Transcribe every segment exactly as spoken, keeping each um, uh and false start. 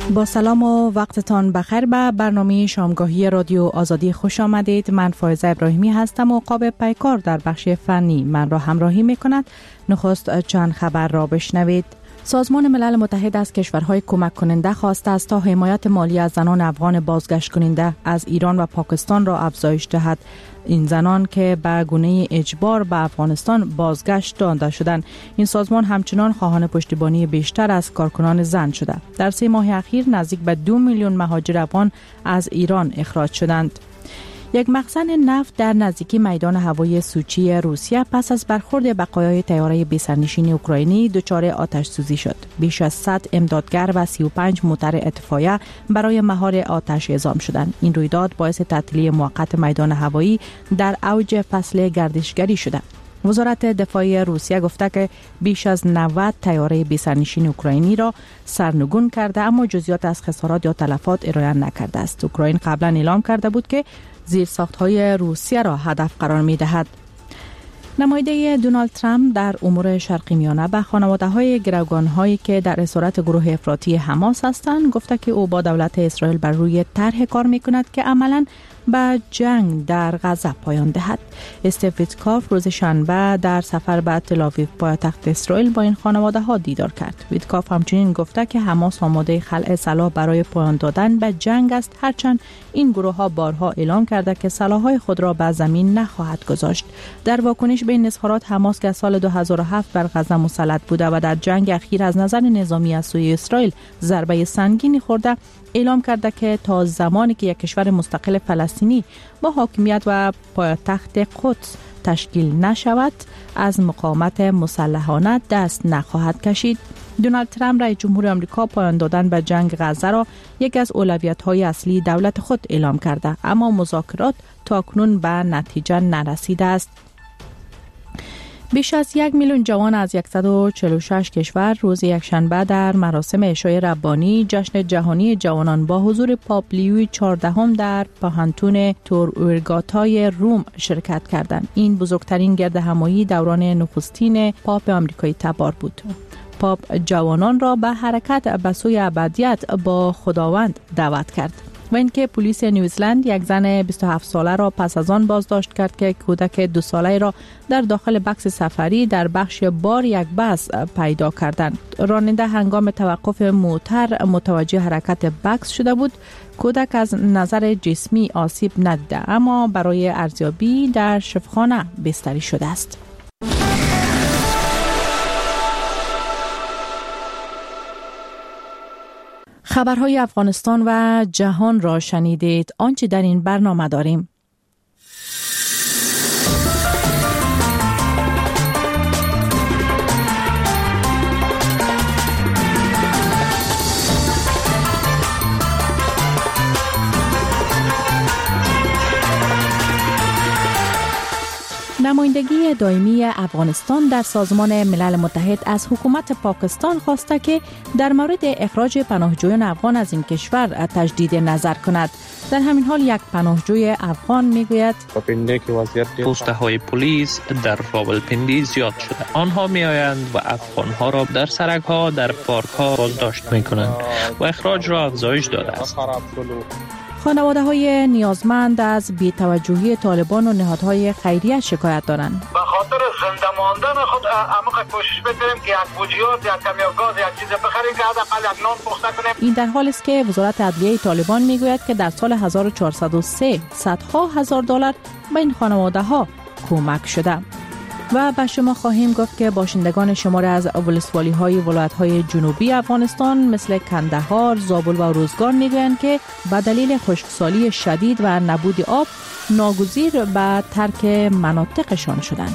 با سلام و وقتتان بخیر به برنامه شامگاهی رادیو آزادی خوش آمدید. من فائزه ابراهیمی هستم و قاب پیکار در بخش فنی من را همراهی می کند. نخست چند خبر را بشنوید. سازمان ملل متحد از کشورهای کمک کننده خواسته است تا حمایت مالی از زنان افغان بازگشت کننده از ایران و پاکستان را افزایش دهد. این زنان که به گونه اجبار به افغانستان بازگشت داده شدند. این سازمان همچنان خواهان پشتیبانی بیشتر از کارکنان زن شده. در سه ماه اخیر نزدیک به دو میلیون مهاجر افغان از ایران اخراج شدند. یک مخزن نفت در نزدیکی میدان هوایی سوچی روسیه پس از برخورد بقایای طیاره بی‌سرنشین اوکراینی دچار آتش سوزی شد. بیش از صد امدادگر و سی و پنج موتر اطفائیه برای مهار آتش اعزام شدند. این رویداد باعث تعطیلی موقت میدان هوایی در اوج فصل گردشگری شده. وزارت دفاع روسیه گفته که بیش از نود طیاره بی‌سرنشین اوکراینی را سرنگون کرده، اما جزئیات از خسارات یا تلفات ارائه نکرده است. اوکراین قبلا اعلام کرده بود که زیرساخت‌های روسیه را هدف قرار می‌دهد. نماینده دونالد ترامپ در امور شرقی میانه به خانواده‌های گروگان‌هایی که در اسارت گروه افراطی حماس هستند گفته که او با دولت اسرائیل بر روی طرح کار می‌کند که عملاً به جنگ در غزه پایان دهد. استیو ویتکاف روز شنبه در سفر به تل‌آویو پایتخت اسرائیل با این خانواده‌ها دیدار کرد. ویتکاف همچنین گفته که حماس آماده خلع سلاح برای پایان دادن به جنگ است، هرچند این گروه‌ها بارها اعلام کرده که سلاح‌های خود را به زمین نخواهد گذاشت. در واکنش به این اظهارات حماس که سال دو هزار و هفت بر غزه مسلط بوده و در جنگ اخیر از نظر نظامی از سوی اسرائیل ضربه سنگینی خورده، اعلام کرده که تا زمانی که یک کشور مستقل فلسطینی با حاکمیت و پایتخت قدس تشکیل نشود از مقاومت مسلحانه دست نخواهد کشید. دونالد ترامپ رئیس جمهور آمریکا پایان دادن به جنگ غزه را یکی از اولویت‌های اصلی دولت خود اعلام کرده، اما مذاکرات تاکنون به نتیجه نرسیده است. بیش از یک میلیون جوان از صد و چهل و شش کشور روز یکشنبه در مراسم عشای ربانی جشن جهانی جوانان با حضور پاپ لیوی چهاردهم در پاهنتون تورورگاتای روم شرکت کردند. این بزرگترین گردهمایی دوران نخستین پاپ آمریکایی تبار بود. پاپ جوانان را به حرکت به سوی ابدیت با خداوند دعوت کرد. و اینکه پلیس نیوزلند یک زن بیست و هفت ساله را پس از آن بازداشت کرد که کودک دو ساله را در داخل بکس سفری در بخش بار یک بس پیدا کردند. راننده هنگام توقف موتر متوجه حرکت بکس شده بود. کودک از نظر جسمی آسیب ندیده، اما برای ارزیابی در شفاخانه بستری شده است. خبرهای افغانستان و جهان را شنیدید. آنچه در این برنامه داریم: نمایندگی دائمی افغانستان در سازمان ملل متحد از حکومت پاکستان خواسته که در مورد اخراج پناهجویان افغان از این کشور تجدید نظر کند. در همین حال یک پناهجوی افغان میگوید پوسته های پلیس در راولپندی زیاد شده. آنها می آیند و افغان ها را در سرک ها، در پارک ها بازداشت می کنند و اخراج را افزایش داده است. خانواده های نیازمند از بی‌توجهی طالبان و نهادهای خیریه شکایت دارند. به خاطر زنده ماندن خود عمق کوشش بکنیم که یک بوجیات، یک کمی گاز، یک چیز بخریم که حداقل یک نان پخته کنیم. این در حالی است که وزارت عدلیه طالبان میگوید که در سال هزار و چهارصد و سه صدها هزار دلار به این خانواده ها کمک شده. و به شما خواهیم گفت که باشندگان شماری از ولسوالی های ولایت های جنوبی افغانستان مثل کندهار، زابل و روزگان میگویند که به دلیل خشکسالی شدید و نبود آب ناگزیر به ترک مناطقشان شدند.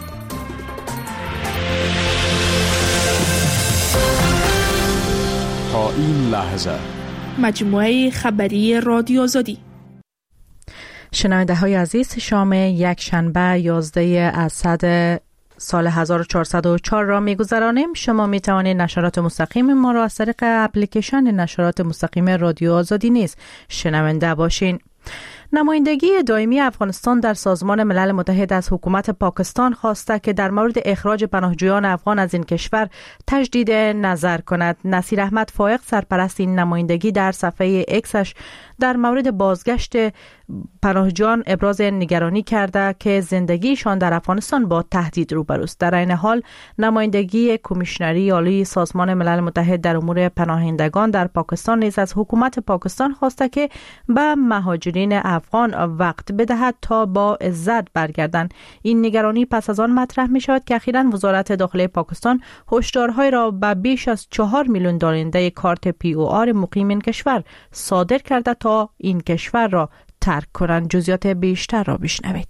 تا این لحظه مجموعه خبری رادیو آزادی. شنونده های عزیز، شام یک شنبه یازده اسد سال هزار و چهارصد و چهار را می‌گذرانیم. شما می توانید نشرات مستقیم ما را از طریق اپلیکیشن نشرات مستقیم رادیو آزادی نیز شنونده باشین. نمایندگی دائمی افغانستان در سازمان ملل متحد از حکومت پاکستان خواسته که در مورد اخراج پناهجویان افغان از این کشور تجدید نظر کند. نصیر احمد فائق سرپرست این نمایندگی در صفحه اکسش در مورد بازگشت پناهجویان ابراز نگرانی کرده که زندگیشان در افغانستان با تهدید روبروست. در این حال نمایندگی کمیشنری عالی سازمان ملل متحد در امور پناهندگان در پاکستان نیز از حکومت پاکستان خواسته که به مهاجرین افغان وقت بدهد تا با عزت برگردند. این نگرانی پس از آن مطرح می شود که اخیراً وزارت داخلی پاکستان هشدارهای را به بیش از چهار میلیون دارنده کارت پی او آر مقیم این کشور صادر کرده تا این کشور را ترک کنند. جزئیات بیشتر را بشنوید.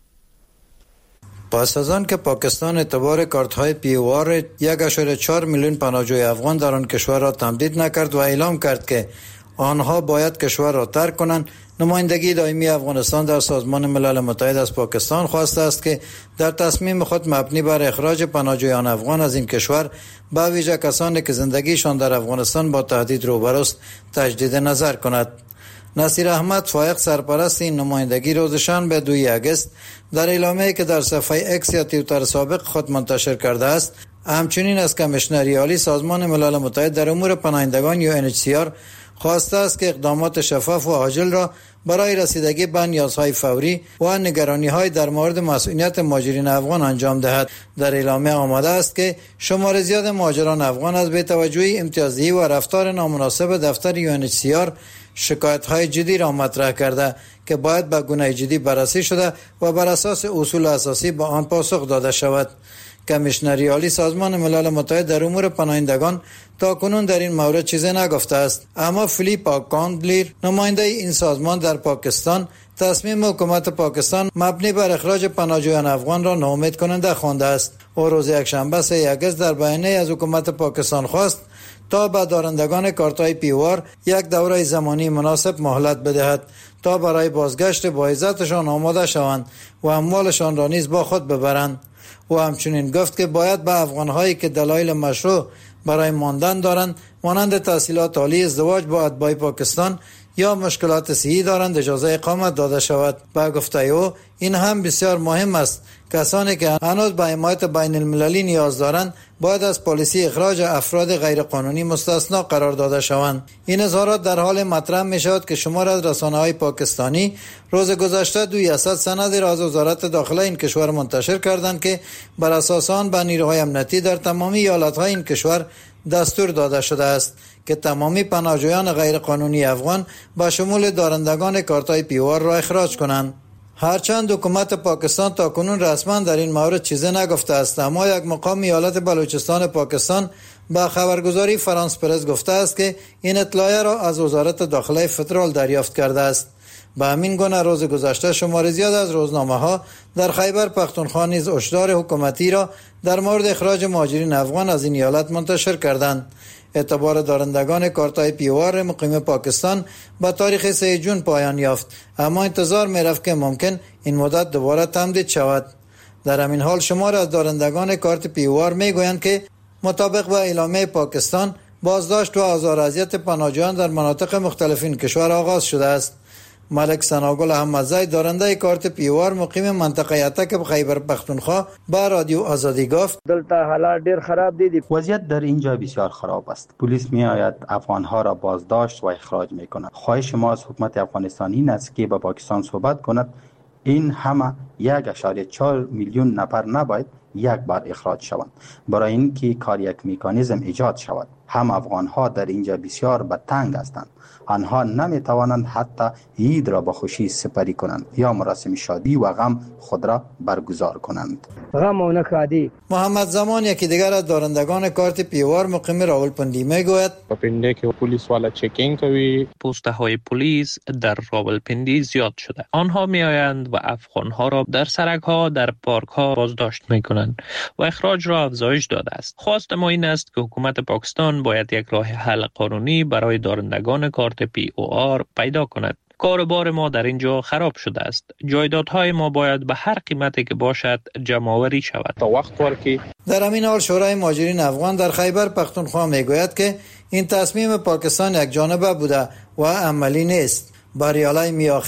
پس از آن که پاکستان اعتبار کارت های پی او آر یک ممیز چهار میلیون پناهجوی افغان در آن کشور را تمدید نکرد و اعلام کرد که آنها باید کشور را ترک کنند، نمایندگی دائمی افغانستان در سازمان ملل متحد از پاکستان خواسته است که در تصمیم خود مبنی بر اخراج پناهجویان افغان از این کشور، به ویژه کسانی که زندگیشان در افغانستان با تهدید روبروست، تجدید نظر کند. نصیر احمد فائق سرپرست این نمایندگی روز شنبه دوم اگست در اعلامیه‌ای که در صفحه اکس یا توییتر سابق خود منتشر کرده است، همچنین از کمیشنری عالی سازمان ملل متحد در امور پناهندگان یو ان اچ سی آر خواسته است که اقدامات شفاف و عاجل را برای رسیدگی به نیازهای فوری و نگرانی‌های در مورد مسئولیت مهاجرین افغان انجام دهد. در اعلامیه آمده است که شمار زیاد مهاجران افغان از بی‌توجهی امتیازی و رفتار نامناسب دفتر یو ان اچ سی آر شکایت‌های جدی را مطرح کرده که باید به گونه جدی بررسی شده و بر اساس اصول اساسی به آن پاسخ داده شود. کمیشنری عالی سازمان ملل متحد در امور پناهندگان تا کنون در این مورد چیزی نگفته است، اما فیلیپا کاندلیر نماینده این سازمان در پاکستان تصمیم حکومت پاکستان مبنی بر اخراج پناهجویان افغان را ناامید کننده خوانده است. او روز یکشنبه سوم اگست در بیانیه از حکومت پاکستان خواست تا به دارندگان کارت‌های پی او آر یک دوره زمانی مناسب مهلت بدهد تا برای بازگشت با عزتشان آماده شوند و اموالشان را نیز با خود ببرند. و همچنین گفت که باید به افغان‌هایی که دلایل مشروع برای ماندن دارند، مانند تحصیلات عالی، ازدواج با اتباع پاکستان یا مشکلات صحی دارند، اجازه اقامت داده شود. با گفته او این هم بسیار مهم است. کسانی که هنوز به حمایت بین المللی نیاز دارند باید از پالیسی اخراج افراد غیرقانونی مستثنا قرار داده شوند. این اظهارات در حال مطرح می شود که شمار از رسانه‌های پاکستانی روز گذشته دویست سند را از وزارت داخله این کشور منتشر کردند که بر اساس آن به نیروهای امنیتی در تمامی ایالت‌های این کشور دستور داده شده است که تمامی پناهجویان غیرقانونی افغان با شمول دارندگان کارت‌های پی او آر را اخراج کنند. هرچند حکومت پاکستان تا کنون رسما در این مورد چیزی نگفته است، اما یک مقام ایالت بلوچستان پاکستان با خبرگزاری فرانس پرس گفته است که این اطلاع را از وزارت داخله فدرال دریافت کرده است. به همین گونه روز گذشته شمار زیاد از روزنامه‌ها در خیبر پختونخوا نیز هشدار حکومتی را در مورد اخراج مهاجرین افغان از این ایالت منتشر کردند. اعتبار دارندگان کارت‌های پی او آر مقیم پاکستان با تاریخ سوم ژوئن پایان یافت، اما انتظار می‌رفت که ممکن این مدت دوباره تمدید شود. در همین حال شمار از دارندگان کارت پی او آر می‌گویند که مطابق با اعلامیه پاکستان بازداشت و آزار و اذیت پناهجویان در مناطق مختلف این کشور آغاز شده است. ملک ثناگل احمدزی دارنده کارت پی او آر مقیم منطقه اتک خیبر پختونخوا با رادیو آزادی گفت دلته حالات ډیر خراب دي. وضعیت در اینجا بسیار خراب است. پلیس می آید افغانها را بازداشت و اخراج می کند. خواهش ما از حکومت افغانستان این است که با پاکستان صحبت کند. این همه یک اشاره چهار میلیون نفر نباید یک بار اخراج شوند، برای اینکه کار یک مکانیزم ایجاد شود. هم افغانها در اینجا بسیار به تنگ هستند. آنها نمی توانند حتی عید را با خوشی سپری کنند یا مراسم شادی و غم خود را برگزار کنند. غم و نکادی. محمد زمان یکی دیگر از دارندگان کارت پی او آر مقیم راولپندی میگوید پنده که پلیس والا چکینگ کوي، پوسته های پلیس در راولپندی زیاد شده. آنها می آیند و افغانها را در سرک ها، در پارک ها بازداشت می کنند و اخراج را افزایش داده است. خواست ما این است که حکومت پاکستان باید یک راه حل قانونی برای دارندگان کارت پی او آر پیدا کند. کاربار ما در اینجا خراب شده است. جایدادهای ما باید به هر قیمتی که باشد جمع‌آوری شود تا وقت ورکی. در همین حال شورای مهاجرین افغان در خیبر پختونخوا میگوید که این تصمیم پاکستان یک جانبه بوده و عملی نیست. باریالای میاخل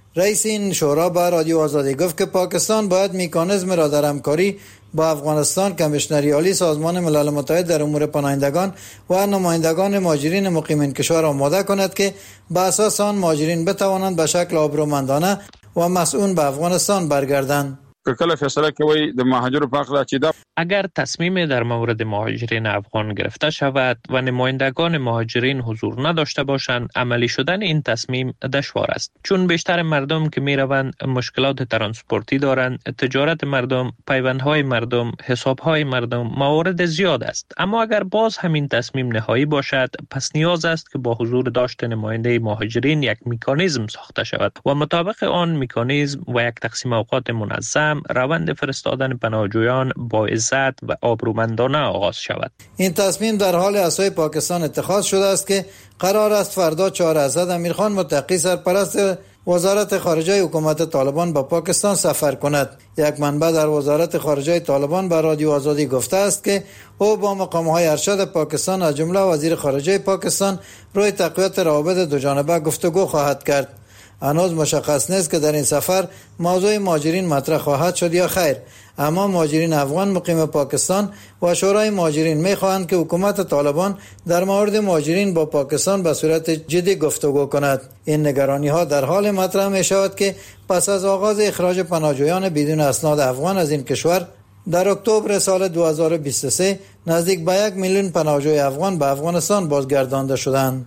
رئیس این شورا به رادیو آزادی گفت که پاکستان باید مکانیزم را در همکاری با افغانستان، کمیشنری عالی سازمان ملل متحد در امور پناهندگان و نمایندگان مهاجرین مقیم این کشور آماده کند که به اساس آن مهاجرین بتوانند به شکل آبرومندانه و مسئول به افغانستان برگردند. کله فیصله کوي د مهاجرو په اړه چې دا اگر تصمیم در مورد مهاجرین افغان گرفته شود و نمایندگان مهاجرین حضور نداشته باشند، عملی شدن این تصمیم دشوار است، چون بیشتر مردم که میروند مشکلات ترانسپورتی دارند، تجارت مردم، پیوندهای مردم، حسابهای مردم، موارد زیاد است. اما اگر باز همین تصمیم نهایی باشد، پس نیاز است که با حضور داشت نماینده مهاجرین یک مکانیزم ساخته شود و مطابق آن مکانیزم و یک تقسیم اوقات منظم روند فرستادن پناهجویان با عزت و آبرومندانه آغاز شود. این تصمیم در حال اسای پاکستان اتخاذ شده است که قرار است فردا چهار اسد امیرخان متقی سرپرست وزارت خارجه حکومت طالبان به پاکستان سفر کند. یک منبع در وزارت خارجه طالبان به رادیو آزادی گفته است که او با مقام‌های ارشد پاکستان از جمله وزیر خارجه پاکستان روی تقویت روابط دوجانبه گفتگو خواهد کرد. هنوز مشخص نیست که در این سفر موضوع مهاجرین مطرح خواهد شد یا خیر، اما مهاجرین افغان مقیم پاکستان و شورای مهاجرین می‌خواهند که حکومت طالبان در مورد مهاجرین با پاکستان به صورت جدی گفتگو کند. این نگرانی‌ها در حال مطرح می‌شود که پس از آغاز اخراج پناهجویان بدون اسناد افغان از این کشور در اکتبر سال دو هزار و بیست و سه نزدیک به یک میلیون پناهجوی افغان به افغانستان بازگردانده شدند.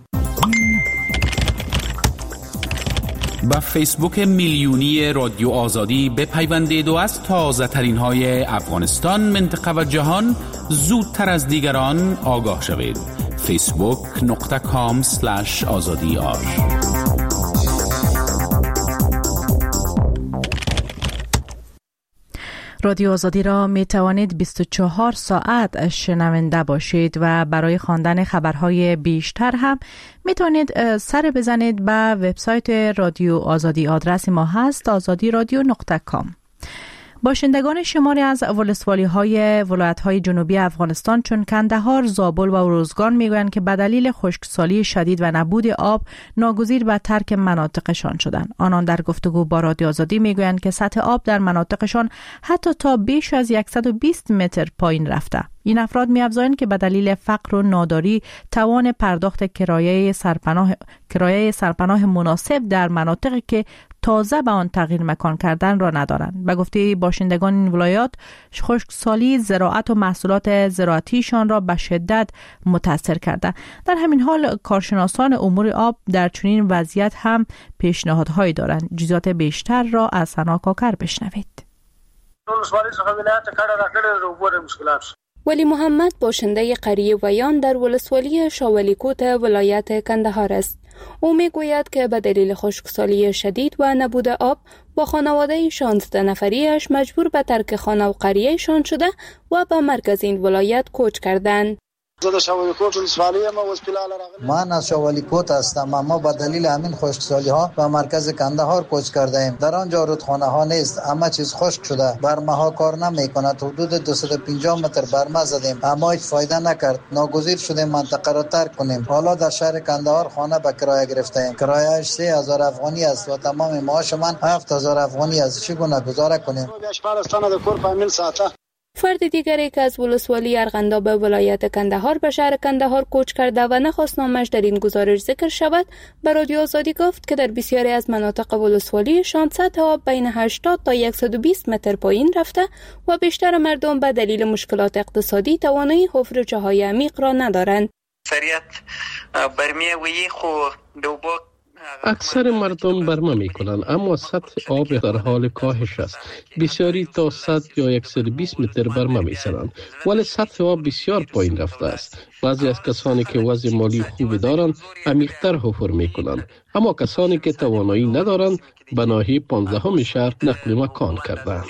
با فیسبوک میلیونی رادیو آزادی بپیوندید و از تازه ترین های افغانستان، منطقه و جهان زودتر از دیگران آگاه شوید. فیسبوک نقطه کام سلش آزادی آر. رادیو آزادی را می توانید بیست و چهار ساعت شنونده باشید و برای خواندن خبرهای بیشتر هم می توانید سر بزنید به وبسایت رادیو آزادی. آدرس ما هست آزادی رادیو نقطه کام. باشندگان شماری از ولسوالی های ولایت های جنوبی افغانستان چون کندهار، زابل و روزگان میگویند که به دلیل خشکسالی شدید و نبود آب ناگزیر به ترک مناطقشان شدند. آنان در گفتگو با رادیو آزادی میگویند که سطح آب در مناطقشان حتی تا بیش از صد و بیست متر پایین رفته. این افراد می‌افزایند که به دلیل فقر و ناداری توان پرداخت کرایه سرپناه کرایه سرپناه مناسب در مناطقی که تازه به آن تغییر مکان کردن را ندارند. به گفته باشندگان این ولایات، خشکسالی زراعت و محصولات زراعتیشان را به شدت متاثر کرده. در همین حال کارشناسان امور آب در چنین وضعیت هم پیشنهادهایی دارند. جزئیات بیشتر را از ثنا کاکر بشنوید. ولی محمد باشنده قریه ویان در ولسوالی شاولیکوت ولایت کندهار است. او می گوید که به دلیل خشکسالی شدید و نبود آب با خانواده شانزده نفریش مجبور به ترک خانه و قریه شان شده و به مرکز این ولایت کوچ کردند. من از شاولیکوت هستم، اما با دلیل همین خشکسالی ها به مرکز کندهار کوچ کرده ایم. در آنجا رودخانه ها نیست، همه چیز خشک شده، برمه ها کار نمی کند. حدود دویست و پنجاه متر برمه زدیم اما هیچ فایده نکرد. ناگزیر شدیم منطقه را ترک کنیم. حالا در شهر کندهار خانه به کرایه گرفته ایم. کرایه‌اش سه هزار افغانی است و تمام معاش من هفت هزار افغانی است. چگونه گذاره کنیم؟ فرد دیگری که از ولسوالی ارغنداب ولایت کندهار به شهر کندهار کوچ کرده و نخواست نامش در این گزارش ذکر شود، به رادیو آزادی گفت که در بسیاری از مناطق ولسوالیشان سطح آب بین هشتاد تا صد و بیست متر پایین رفته و بیشتر مردم به دلیل مشکلات اقتصادی توانایی حفر جاهای عمیق را ندارند. اکثر مردم برمه می کنند، اما سطح آب در حال کاهش است. بسیاری تا صد یا صد و بیست متر برمه می سرند، ولی سطح آب بسیار پایین رفته است. بعضی از کسانی که وضع مالی خوبی دارند عمیق‌تر حفر می کنند، اما کسانی که توانایی ندارند به ناحیه پانزدهم شهر نقل مکان کردند.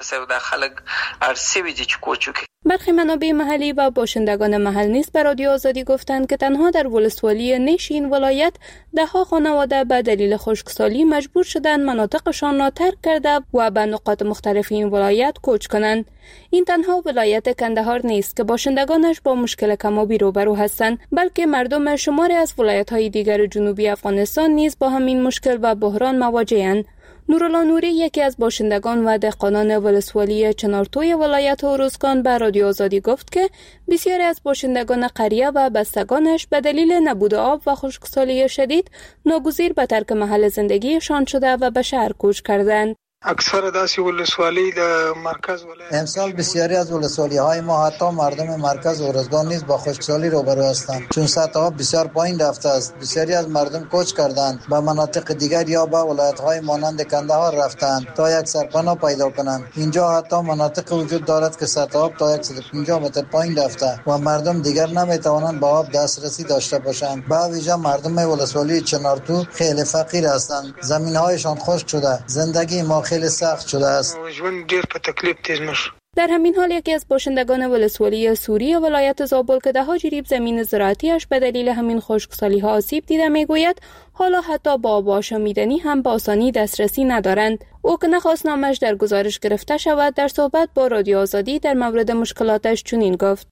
برخی منابع محلی و باشندگان محل نیز به رادیو آزادی گفتند که تنها در ولسوالی نیش این ولایت ده‌ها خانواده به دلیل خشکسالی مجبور شدند مناطقشان را ترک کرده و به نقاط مختلف این ولایت کوچ کنند. این تنها ولایت کندهار نیست که باشندگانش با مشکل کم‌آبی روبرو هستند، بلکه مردم شماری از ولایت‌های دیگر جنوبی افغانستان نیز با همین مشکل و بحران مواجه‌اند. نورالله نوری یکی از باشندگان و دهقانان ولسوالی چنارتوی ولایت هروزگان به رادیو آزادی گفت که بسیاری از باشندگان قریه و بستگانش به دلیل نبود آب و خشکسالی شدید ناگزیر به ترک محل زندگیشان شده و به شهر کوچ کردند. اکثر داسی ولسوالی در مرکز ولایت امسال بسیاری از ولسوالی های ما حتی مردم مرکز هروزگان نیز با خشکسالی روبرو هستند، چون سطح آب بسیار پایین رفته است. بسیاری از مردم کوچ کردند به مناطق دیگر یا به ولایت های مانند کندهار رفتند تا یک سرپناه پیدا کنند. اینجا حتی مناطق وجود دارد که سطح آب تا صد و پنجاه متر پایین رفته و مردم دیگر نمیتوانند به آب دسترسی داشته باشند. به ویژه مردم ولسوالی چنارتو خیلی فقیر هستند، زمین‌هایشان خشک شده، زندگی ما خیلی سخت شده است. در همین حال یکی از باشندگان ولسوالی سوری ولایت زابل که دهها جریب زمین زراعتیش به دلیل همین خشکسالی ها آسیب دیده میگوید حالا حتی با آب آشامیدنی هم به آسانی دسترسی ندارند. او که نخواست نامش در گزارش گرفته شود در صحبت با رادیو آزادی در مورد مشکلاتش چنین گفت: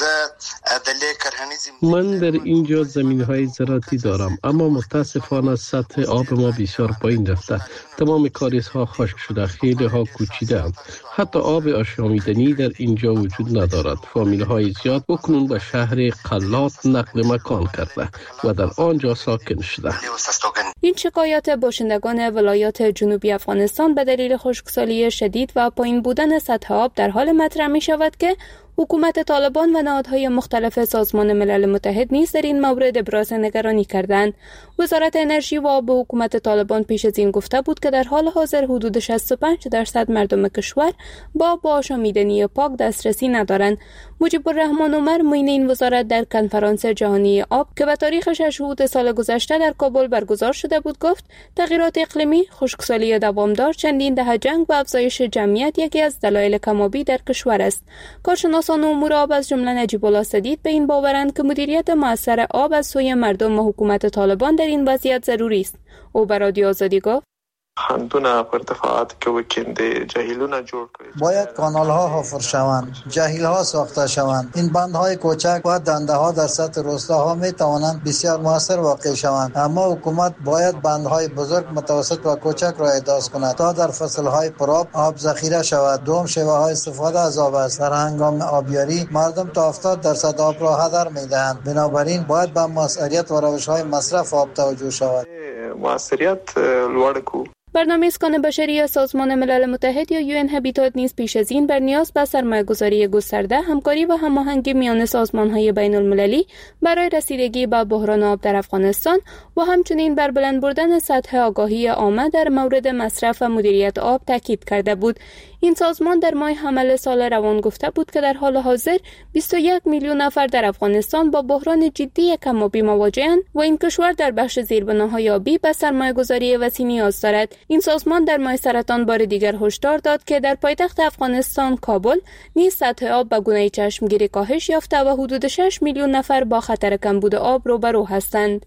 من در اینجا زمین‌های زراعتی دارم، اما متاسفانه سطح آب ما بسیار پایین رفته. تمام کاریزها خشک شده، خیلی ها کوچیده‌اند. حتی آب آشامیدنی در اینجا وجود ندارد. فامیل‌های زیاد بکنون به شهر قلات نقل مکان کرده و در آنجا ساکن شده. این شکایات باشندگان ولایات جنوبی افغانستان به دلیل خشکسالی شدید و پایین بودن سطح آب در حال مطرح می شود که حکومت طالبان و نهادهای مختلف سازمان ملل متحد نیز در این مورد ابراز نگرانی کردند. وزارت انرژی و آب حکومت طالبان پیش از این گفته بود که در حال حاضر حدود شصت و پنج درصد مردم کشور با آشامیدنی پاک دسترسی ندارند. مجیب الرحمن عمر معین این وزارت در کنفرانس جهانی آب که به تاریخ شش سال گذشته در کابل برگزار شده بود گفت تغییرات اقلیمی، خشکسالی دوامدار، چندین دهه جنگ و افزایش جمعیت یکی از دلایل کم‌آبی در کشور است. کارشناسان امور آب از جمله نجیب الله سدید به این باورند که مدیریت مؤثر آب از سوی مردم و حکومت طالبان در این وضعیت ضروری است. او به رادیو آزادی گفت: خندونه پر ارتفاعاتی که وکنده جهیلونه جوړ کړي، باید کانال ها حفر شوند، جهیل ها ساخته شوند. این بند های کوچک و دنده ها در سطح روستاها می توانند بسیار موثر واقع شوند، اما حکومت باید بند های بزرگ، متوسط و کوچک را احداث کند تا در فصل های پرآب آب ذخیره شود. دوم شیوه های استفاده از آب است. در هنگام آبیاری مردم تا هفتاد درصد آب را هدر می دهند، بنابراین باید به مؤثریت و روش های مصرف آب توجه شود. مؤثریت لوړ کو. برنامه اسکان بشری سازمان ملل متحد یا یو ان هابیتات نیز پیش از این بر نیاز به سرمایه‌گذاری گسترده، همکاری و هماهنگی میان سازمان‌های بین‌المللی برای رسیدگی به بحران آب در افغانستان و همچنین بر بلند بردن سطح آگاهی عامه در مورد مصرف و مدیریت آب تاکید کرده بود. این سازمان در ماه حمل سال روان گفته بود که در حال حاضر بیست و یک میلیون نفر در افغانستان با بحران جدی کم‌آبی مواجه‌اند و این کشور در بخش زیربناهای آبی به سرمایه‌گذاری وسیع نیاز دارد. این سازمان در ماه سرطان بار دیگر هشدار داد که در پایتخت افغانستان کابل نیز سطح آب به گونه چشمگیری کاهش یافته و حدود شش میلیون نفر با خطر کمبود آب روبرو هستند.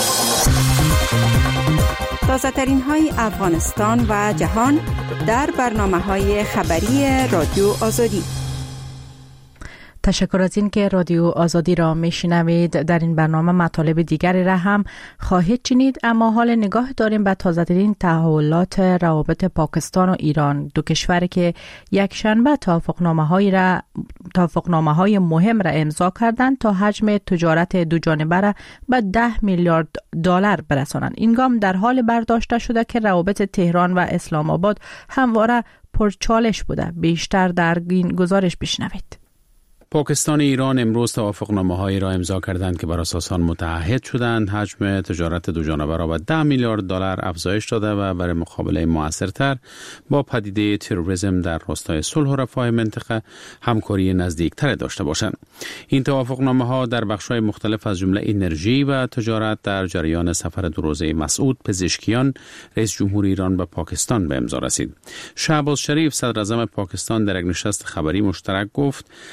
تازه ترین های افغانستان و جهان در برنامه های خبری رادیو آزادی. تشکر از این که رادیو آزادی را میشنوید. در این برنامه مطالب دیگری را هم خواهید شنید، اما حال نگاه داریم به تازه‌ترین تحولات روابط پاکستان و ایران، دو کشوری که یک شنبه توافقنامه‌های را توافقنامه‌های مهم را امضا کردند تا حجم تجارت دو جانبه را به ده میلیارد دلار برسانند. این گام در حال برداشته شده که روابط تهران و اسلام آباد همواره پرچالش بوده. بیشتر در این گزارش بشنوید. پاکستان و ایران امروز توافقنامه‌هایی را امضا کردند که بر اساس آن متعهد شدند حجم تجارت دو جانبه را به ده میلیارد دلار افزایش داده و برای مقابله موثرتر با پدیده تروریسم در راستای صلح و رفاه منطقه همکاری نزدیکتر داشته باشند. این توافقنامه‌ها در بخش‌های مختلف از جمله انرژی و تجارت در جریان سفر دو روزه مسعود پزشکیان رئیس جمهور ایران به پاکستان به امضا رسید. شهباز شریف صدر اعظم پاکستان در یک نشست خبری مشترک گفت هدف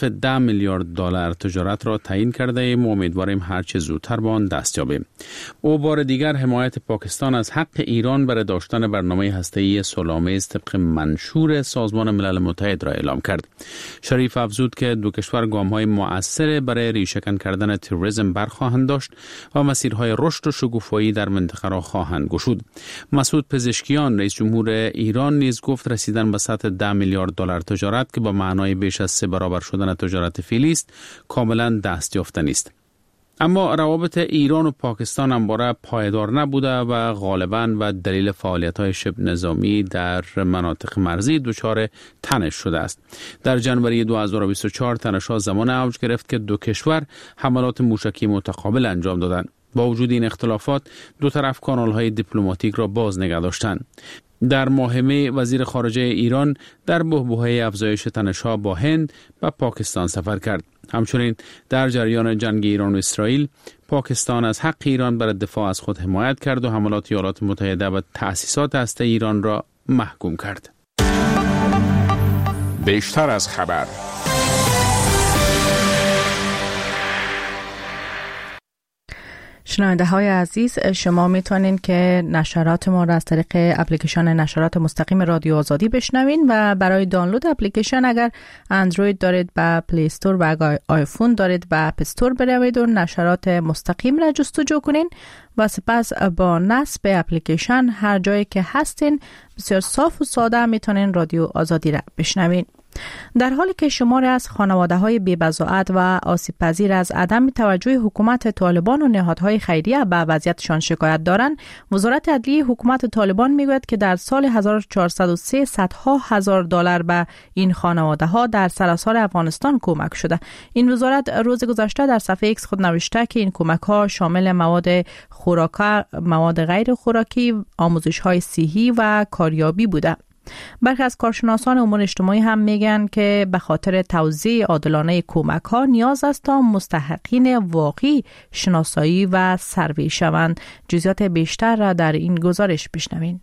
ده میلیارد دلار تجارت را تعیین کرده ایم و امیدواریم هر چه زودتر به آن دست یابیم. او بار دیگر حمایت پاکستان از حق ایران برای داشتن برنامه هسته‌ای صلح‌آمیز طبق منشور سازمان ملل متحد را اعلام کرد. شریف افزود که دو کشور گام‌های مؤثر برای ریشه‌کن کردن تروریسم برخواهند داشت و مسیرهای رشد و شکوفایی در منطقه را خواهند گشود. مسعود پزشکیان رئیس جمهور ایران نیز گفت رسیدن به سطح ده میلیارد دلار تجارت که با معنای بیش از سه برابر شدن تجارت فعلی است کاملا دست یافتنی است. اما روابط ایران و پاکستان همواره پایدار نبوده و غالباً و دلیل فعالیت‌های شبه نظامی در مناطق مرزی دچار تنش شده است. در جنوری دو هزار و بیست و چهار تنش‌ها زمان اوج گرفت که دو کشور حملات موشکی متقابل انجام دادند. با وجود این اختلافات دو طرف کانال‌های دیپلماتیک را باز نگه داشتند. در ماه می وزیر خارجه ایران در بحبوحه افزایش تنش‌ها با هند و پاکستان سفر کرد. همچنین در جریان جنگ ایران و اسرائیل پاکستان از حق ایران برای دفاع از خود حمایت کرد و حملات ایالات متحده و تأسیسات هسته ایران را محکوم کرد. بیشتر از خبر. شنونده های عزیز، شما میتونین که نشرات ما را از طریق اپلیکیشن نشرات مستقیم رادیو آزادی بشنوین و برای دانلود اپلیکیشن اگر اندروید دارید به پلی استور و اگر آیفون دارید به اپ استور بروید و نشرات مستقیم را جستجو کنین و سپس با نصب اپلیکیشن هر جایی که هستین بسیار صاف و ساده میتونین رادیو آزادی را بشنوین. در حالی که شماری از خانواده‌های بی‌بضاعت و آسیب‌پذیر از عدم توجه حکومت طالبان و نهادهای خیریه به وضعیتشان شکایت دارند، وزارت عدلیه حکومت طالبان میگوید که در سال هزار و چهارصد و سه صدها هزار دلار به این خانواده‌ها در سراسر افغانستان کمک شده. این وزارت روز گذشته در صفحه ایکس خود نوشته که این کمک‌ها شامل مواد خوراکی، مواد غیر خوراکی، آموزش‌های صحی و کاریابی بوده. برخی از کارشناسان امور اجتماعی هم میگن که به خاطر توزیع عادلانه کمک ها نیاز است تا مستحقین واقعی شناسایی و سروی شوند. جزئیات بیشتر را در این گزارش بشنوین.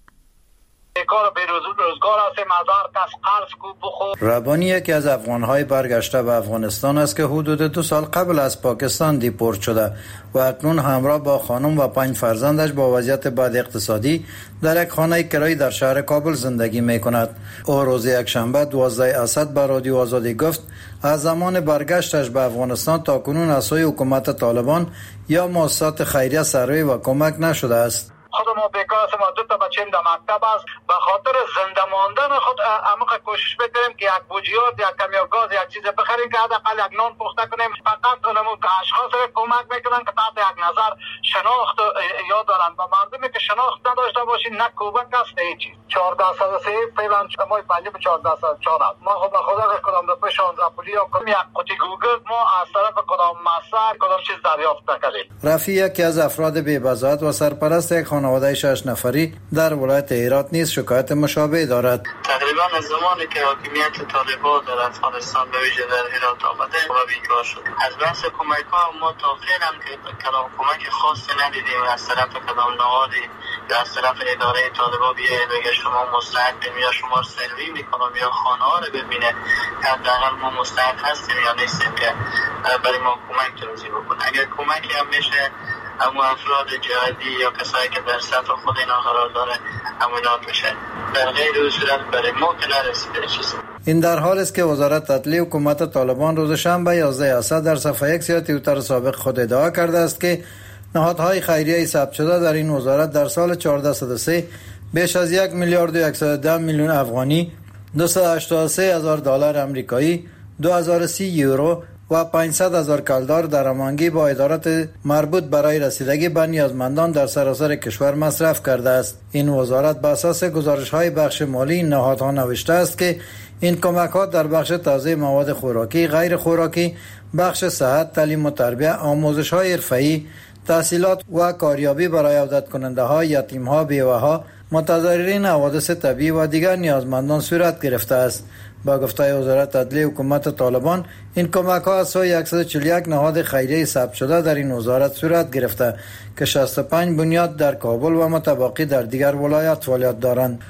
ربانی یکی از افغانهای برگشته به افغانستان است که حدود دو سال قبل از پاکستان دیپورت شده و اکنون همراه با خانم و پنج فرزندش با وضعیت بد اقتصادی در یک خانه کرایی در شهر کابل زندگی می کند. او روز یکشنبه دوازده اسد به رادیو آزادی گفت از زمان برگشتش به افغانستان تا کنون از سوی حکومت طالبان یا مؤسسات خیریه سروی و کمک نشده است. خود ما بیکار هستیم و دو تا بچه‌ام در مکتب است. به خاطر زنده ماندن خود عمیق کوشش می‌کنیم که یک بوجیات یک کمی گاز یک چیز بخریم که حداقل یک نان پخته کنیم. فقط اونمون که اشخاص کمک میکنن که تحت یک نظر شناخت یاد دارن و مردمی که شناخت نداشته باشین نه کمک است نه هیچ چیز. چهارده صد و سه فعلا ما پنج به چهارده صد و چهار ما خب به خدا کدام دو شانزده پولی یا کدام یک قوطی گوگل ما از طرف کدام مسئله کدام چیز دریافت نکردیم. رفیع یکی از افراد بی‌بضاعت و سرپرست یک خانواده شش نفری در ولایت هرات نیز شکایت مشابه دارد. تقریبا از زمانی که حاکمیت طالبان در افغانستان به ویژه در هرات آمده و بیکار شد. از بحث کمک ها ما تا فعلا که کدام کمک خاصی ندیدیم از طرف کدام نهادی یا از طرف اداره طالبان بیاید بگه شما مستحقیم یا شما سروی میکنم یا خانه ها رو ببینه حداقل ما مستحق هستیم یا نیستیم که برای ما کمک توضیح بکن. اگر کمکی هم میشه اما افراد جهادی یا کسایی که در صف خود اینا قرار داره امانات میشه. در غیر صورت برای ما که نرسیده چیزی. این در حال است که وزارت عدلیه حکومت طالبان روز شنبه یازده اسد در صفحه ایکس یا توییتر سابق خود ادعا کرده است که نهادهای خیریه ثبت شده در این وزارت در سال چهارده صد و سه بیش از یک میلیارد و صد و ده میلیون افغانی، دویست و هشتاد و سه هزار دلار آمریکایی، دو هزار و سی یورو و پانصد هزار کلدار درآمدگی با ادارات مربوط برای رسیدگی به نیازمندان در سراسر کشور مصرف کرده است. این وزارت بر اساس گزارش‌های بخش مالی این نهادها نوشته است که این کمک‌ها در بخش توزیع مواد خوراکی، غیر خوراکی، بخش صحت، تعلیم و تربیت، آموزش‌های حرفه‌ای، تحصیلات و کاریابی برای عودت کننده‌ها، یتیم‌ها، بیوه‌ها، متضررین حوادث طبیعی و دیگر نیازمندان صورت گرفته است. با گفته وزارت عدلیه حکومت طالبان این کمک ها از سوی صد و چهل و یک نهاد خیریه ثبت شده در این وزارت صورت گرفته که شصت و پنج بنیاد در کابل و متباقی در دیگر ولایات فعالیت دارند.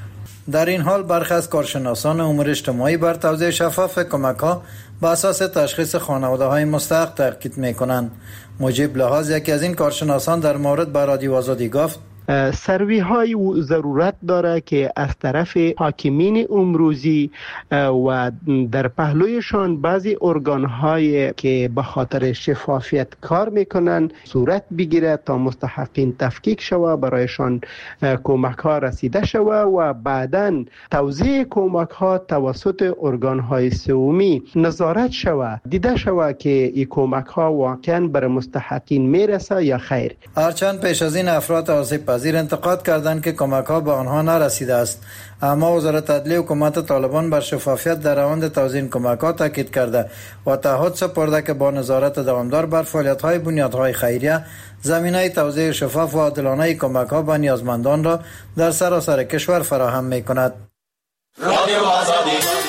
در این حال برخی از کارشناسان امور اجتماعی بر توزیع شفاف کمک‌ها به اساس تشخیص خانواده‌های مستحق تاکید می‌کنند. مجیب لحاظ یکی از این کارشناسان در مورد به رادیو آزادی گفت سروی های ضرورت داره که از طرف حاکمین امروزی و در پهلویشان بعضی ارگان های که به خاطر شفافیت کار میکنن صورت بگیره تا مستحقین تفکیک شوه، برایشان کمک ها رسیده شوه و بعداً توزیع کمک ها توسط ارگان های سومی نظارت شوه، دیده شوه که این کمک ها واقعا بر مستحقین میرسه یا خیر. هرچند پیش از این افراد آسیب پذیر انتقاد کردند که کمک ها به آنها نرسیده است، اما وزارت عدلیه حکومت طالبان بر شفافیت در روند توزیع کمک ها تاکید کرده و تعهد سپرده که با نظارت دوامدار بر فعالیت های بنیادهای خیریه زمینه توزیع شفاف و عادلانه کمک ها به نیازمندان را در سراسر کشور فراهم می کند. رادیو آزادی.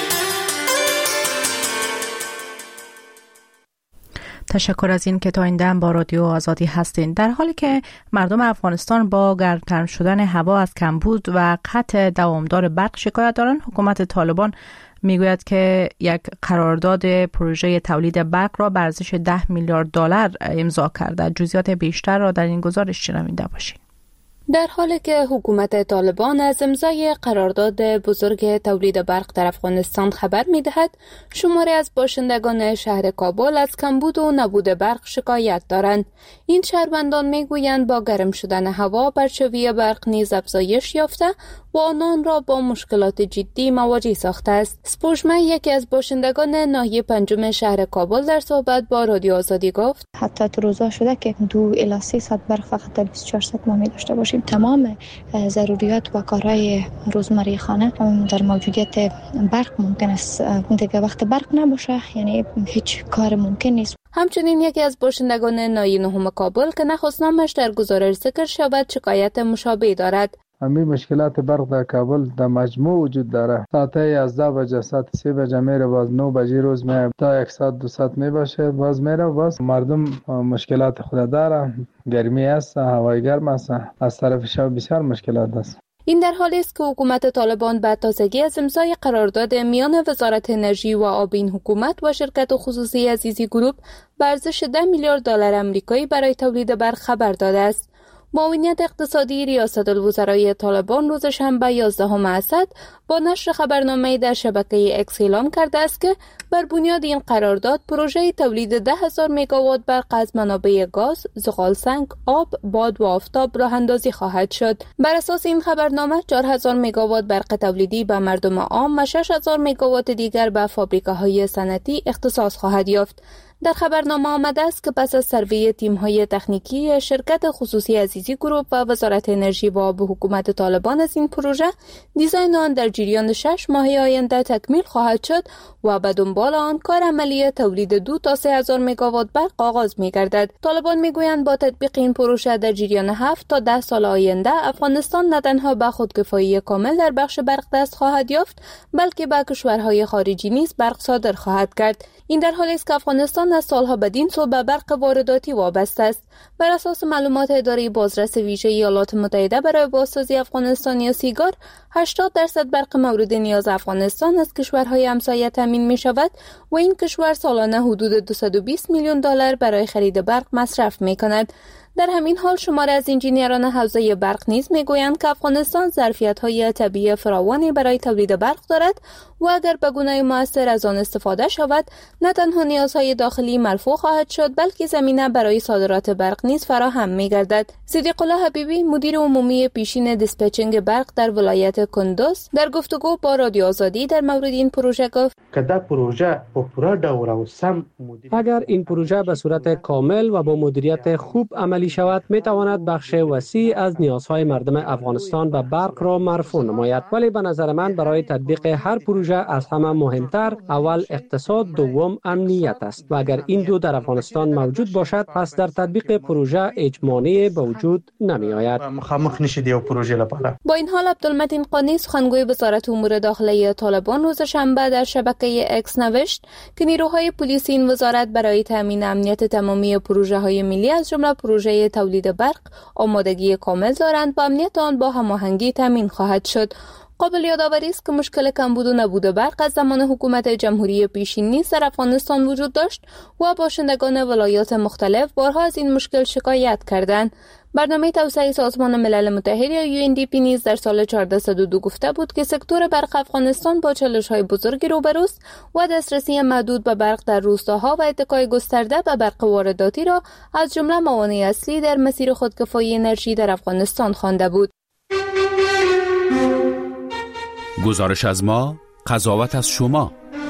تشکر از این که تا این دم با رادیو آزادی هستین. در حالی که مردم افغانستان با گرمتر شدن هوا از کمبود و قطع دوامدار برق شکایت دارند، حکومت طالبان میگوید که یک قرارداد پروژه تولید برق را به ارزش ده میلیارد دلار امضا کرده. جزئیات بیشتر را در این گزارش شنونده باشید. در حالی که حکومت طالبان از امضای قرارداد بزرگ تولید برق در افغانستان خبر می‌دهد، شماری از باشندگان شهر کابل از کمبود و نبود برق شکایت دارند. این شهروندان میگویند با گرم شدن هوا برچوی برق نیز افزایش یافته و آنان را با مشکلات جدی مواجه ساخته است. سپوشمه یکی از باشندگان ناحیه پنجم شهر کابل در صحبت با رادیو آزادی گفت حتی تو روزا شده که دو الی سه ساعت برق فقط در بیست و چهار ساعت ما می داشته باشیم. تمام ضروریات و کارهای روزمره خانه در موجودیت برق ممکن است. دیگه وقت برق نباشه یعنی هیچ کار ممکن نیست. همچنین یکی از باشندگان ناحیه نهم کابل که نخست نامش در گزارش ذکر شود شکایت مشابه دارد. همین مشکلات برق در کابل در مجموع وجود داره. ساعت یازده بجه ساعت سه بجه میره، باز نه بجه روز میره تا یک ساعت دو ساعت میباشه باز میره. باز مردم مشکلات خود داره، گرمی است، هوای گرم است، از طرف شب بسیار مشکلات است. این در حالی است که حکومت طالبان بعد تازگی از امضای قرارداد میان وزارت انرژی و آب این حکومت و شرکت خصوصی عزیزی گروپ به ارزش ده میلیارد دلار آمریکایی برای تولید برق خبر داده است. معاونیت اقتصادی ریاست الوزرای طالبان روز شنبه یازدهم اسد با نشر خبرنامه‌ای در شبکه اکس اعلام کرده است که بر بنیاد این قرارداد پروژه تولید ده هزار مگاوات برق از منابع گاز، زغالسنگ، آب، باد و آفتاب راه اندازی خواهد شد. بر اساس این خبرنامه چهار هزار مگاوات برق تولیدی به مردم عام و شش هزار مگاوات دیگر به فابریکه‌های صنعتی اختصاص خواهد یافت. در خبرنامه آمده است که پس از سروی تیم‌های تکنیکی شرکت خصوصی عزیزی گروپ و وزارت انرژی و آب حکومت طالبان از این پروژه، دیزاین آن در جریان شش ماه آینده تکمیل خواهد شد و به دنبال آن کار عملی تولید دو تا سه هزار مگاوات برق آغاز می‌گردد. طالبان می‌گویند با تطبیق این پروژه در جریان هفت تا ده سال آینده افغانستان نه تنها به خودکفایی کامل در بخش برق دست خواهد یافت، بلکه به کشورهای خارجی نیز برق صادر خواهد کرد. این در حالی است که افغانستان از سالها بدین سو به برق وارداتی وابسته است. بر اساس معلومات اداره بازرس ویژه ایالات متحده برای بازسازی افغانستان یا سیگار، هشتاد درصد برق مورد نیاز افغانستان از کشورهای همسایه تامین می شود و این کشور سالانه حدود دویست و بیست میلیون دلار برای خرید برق مصرف می کند. در همین حال شمار از انجینیران حوزه برق نیز میگویند که افغانستان ظرفیت‌های طبیعی فراوانی برای تولید برق دارد و اگر به گونه مؤثر از آن استفاده شود، نه تنها نیازهای داخلی مرفوع خواهد شد، بلکه زمینه برای صادرات برق نیز فراهم می‌گردد. صدیق الله حبیبی، مدیر عمومی پیشین دیسپچینگ برق در ولایت کندوز، در گفتگو با رادیو آزادی در مورد این پروژه گفت: که دا پروژه په پوره ډول او سم اگر این پروژه به صورت کامل و با مدیریت خوب عملی شود، می تواند بخش وسیع از نیازهای مردم افغانستان به برق را مرفوع نماید. ولی به نظر من برای تطبیق هر پروژه از همه مهمتر اول اقتصاد، دوم امنیت است و اگر این دو در افغانستان موجود باشد، پس در تطبیق پروژه هیچ مانعی به وجود نمی آید. مخامخ نشید یو پروژه لپاره. با این حال عبدالمتین قانی، سخنگوی وزارت امور داخلی طالبان، روز شنبه در شبکه اکس نوشت که نیروهای پلیسی این وزارت برای تامین امنیت تمامی پروژه های ملی از جمله پروژه تولید برق آمادگی کامل دارند و امنیت آن با هماهنگی تامین خواهد شد. قابل یادآوری است که مشکل کمبود و نبود برق از زمان حکومت جمهوری پیشین در افغانستان وجود داشت و باشندگان ولایات مختلف بارها از این مشکل شکایت کردند. برنامه توسعه سازمان ملل متحد یا یو ان دی پی نیز در سال چهارصد و دو گفته بود که سکتور برق افغانستان با چالش‌های بزرگی روبروست و دسترسی محدود به برق در روستاها و اتکای گسترده به برق وارداتی را از جمله موانع اصلی در مسیر خودکفایی انرژی در افغانستان خوانده بود. گزارش از ما، قضاوت از شما.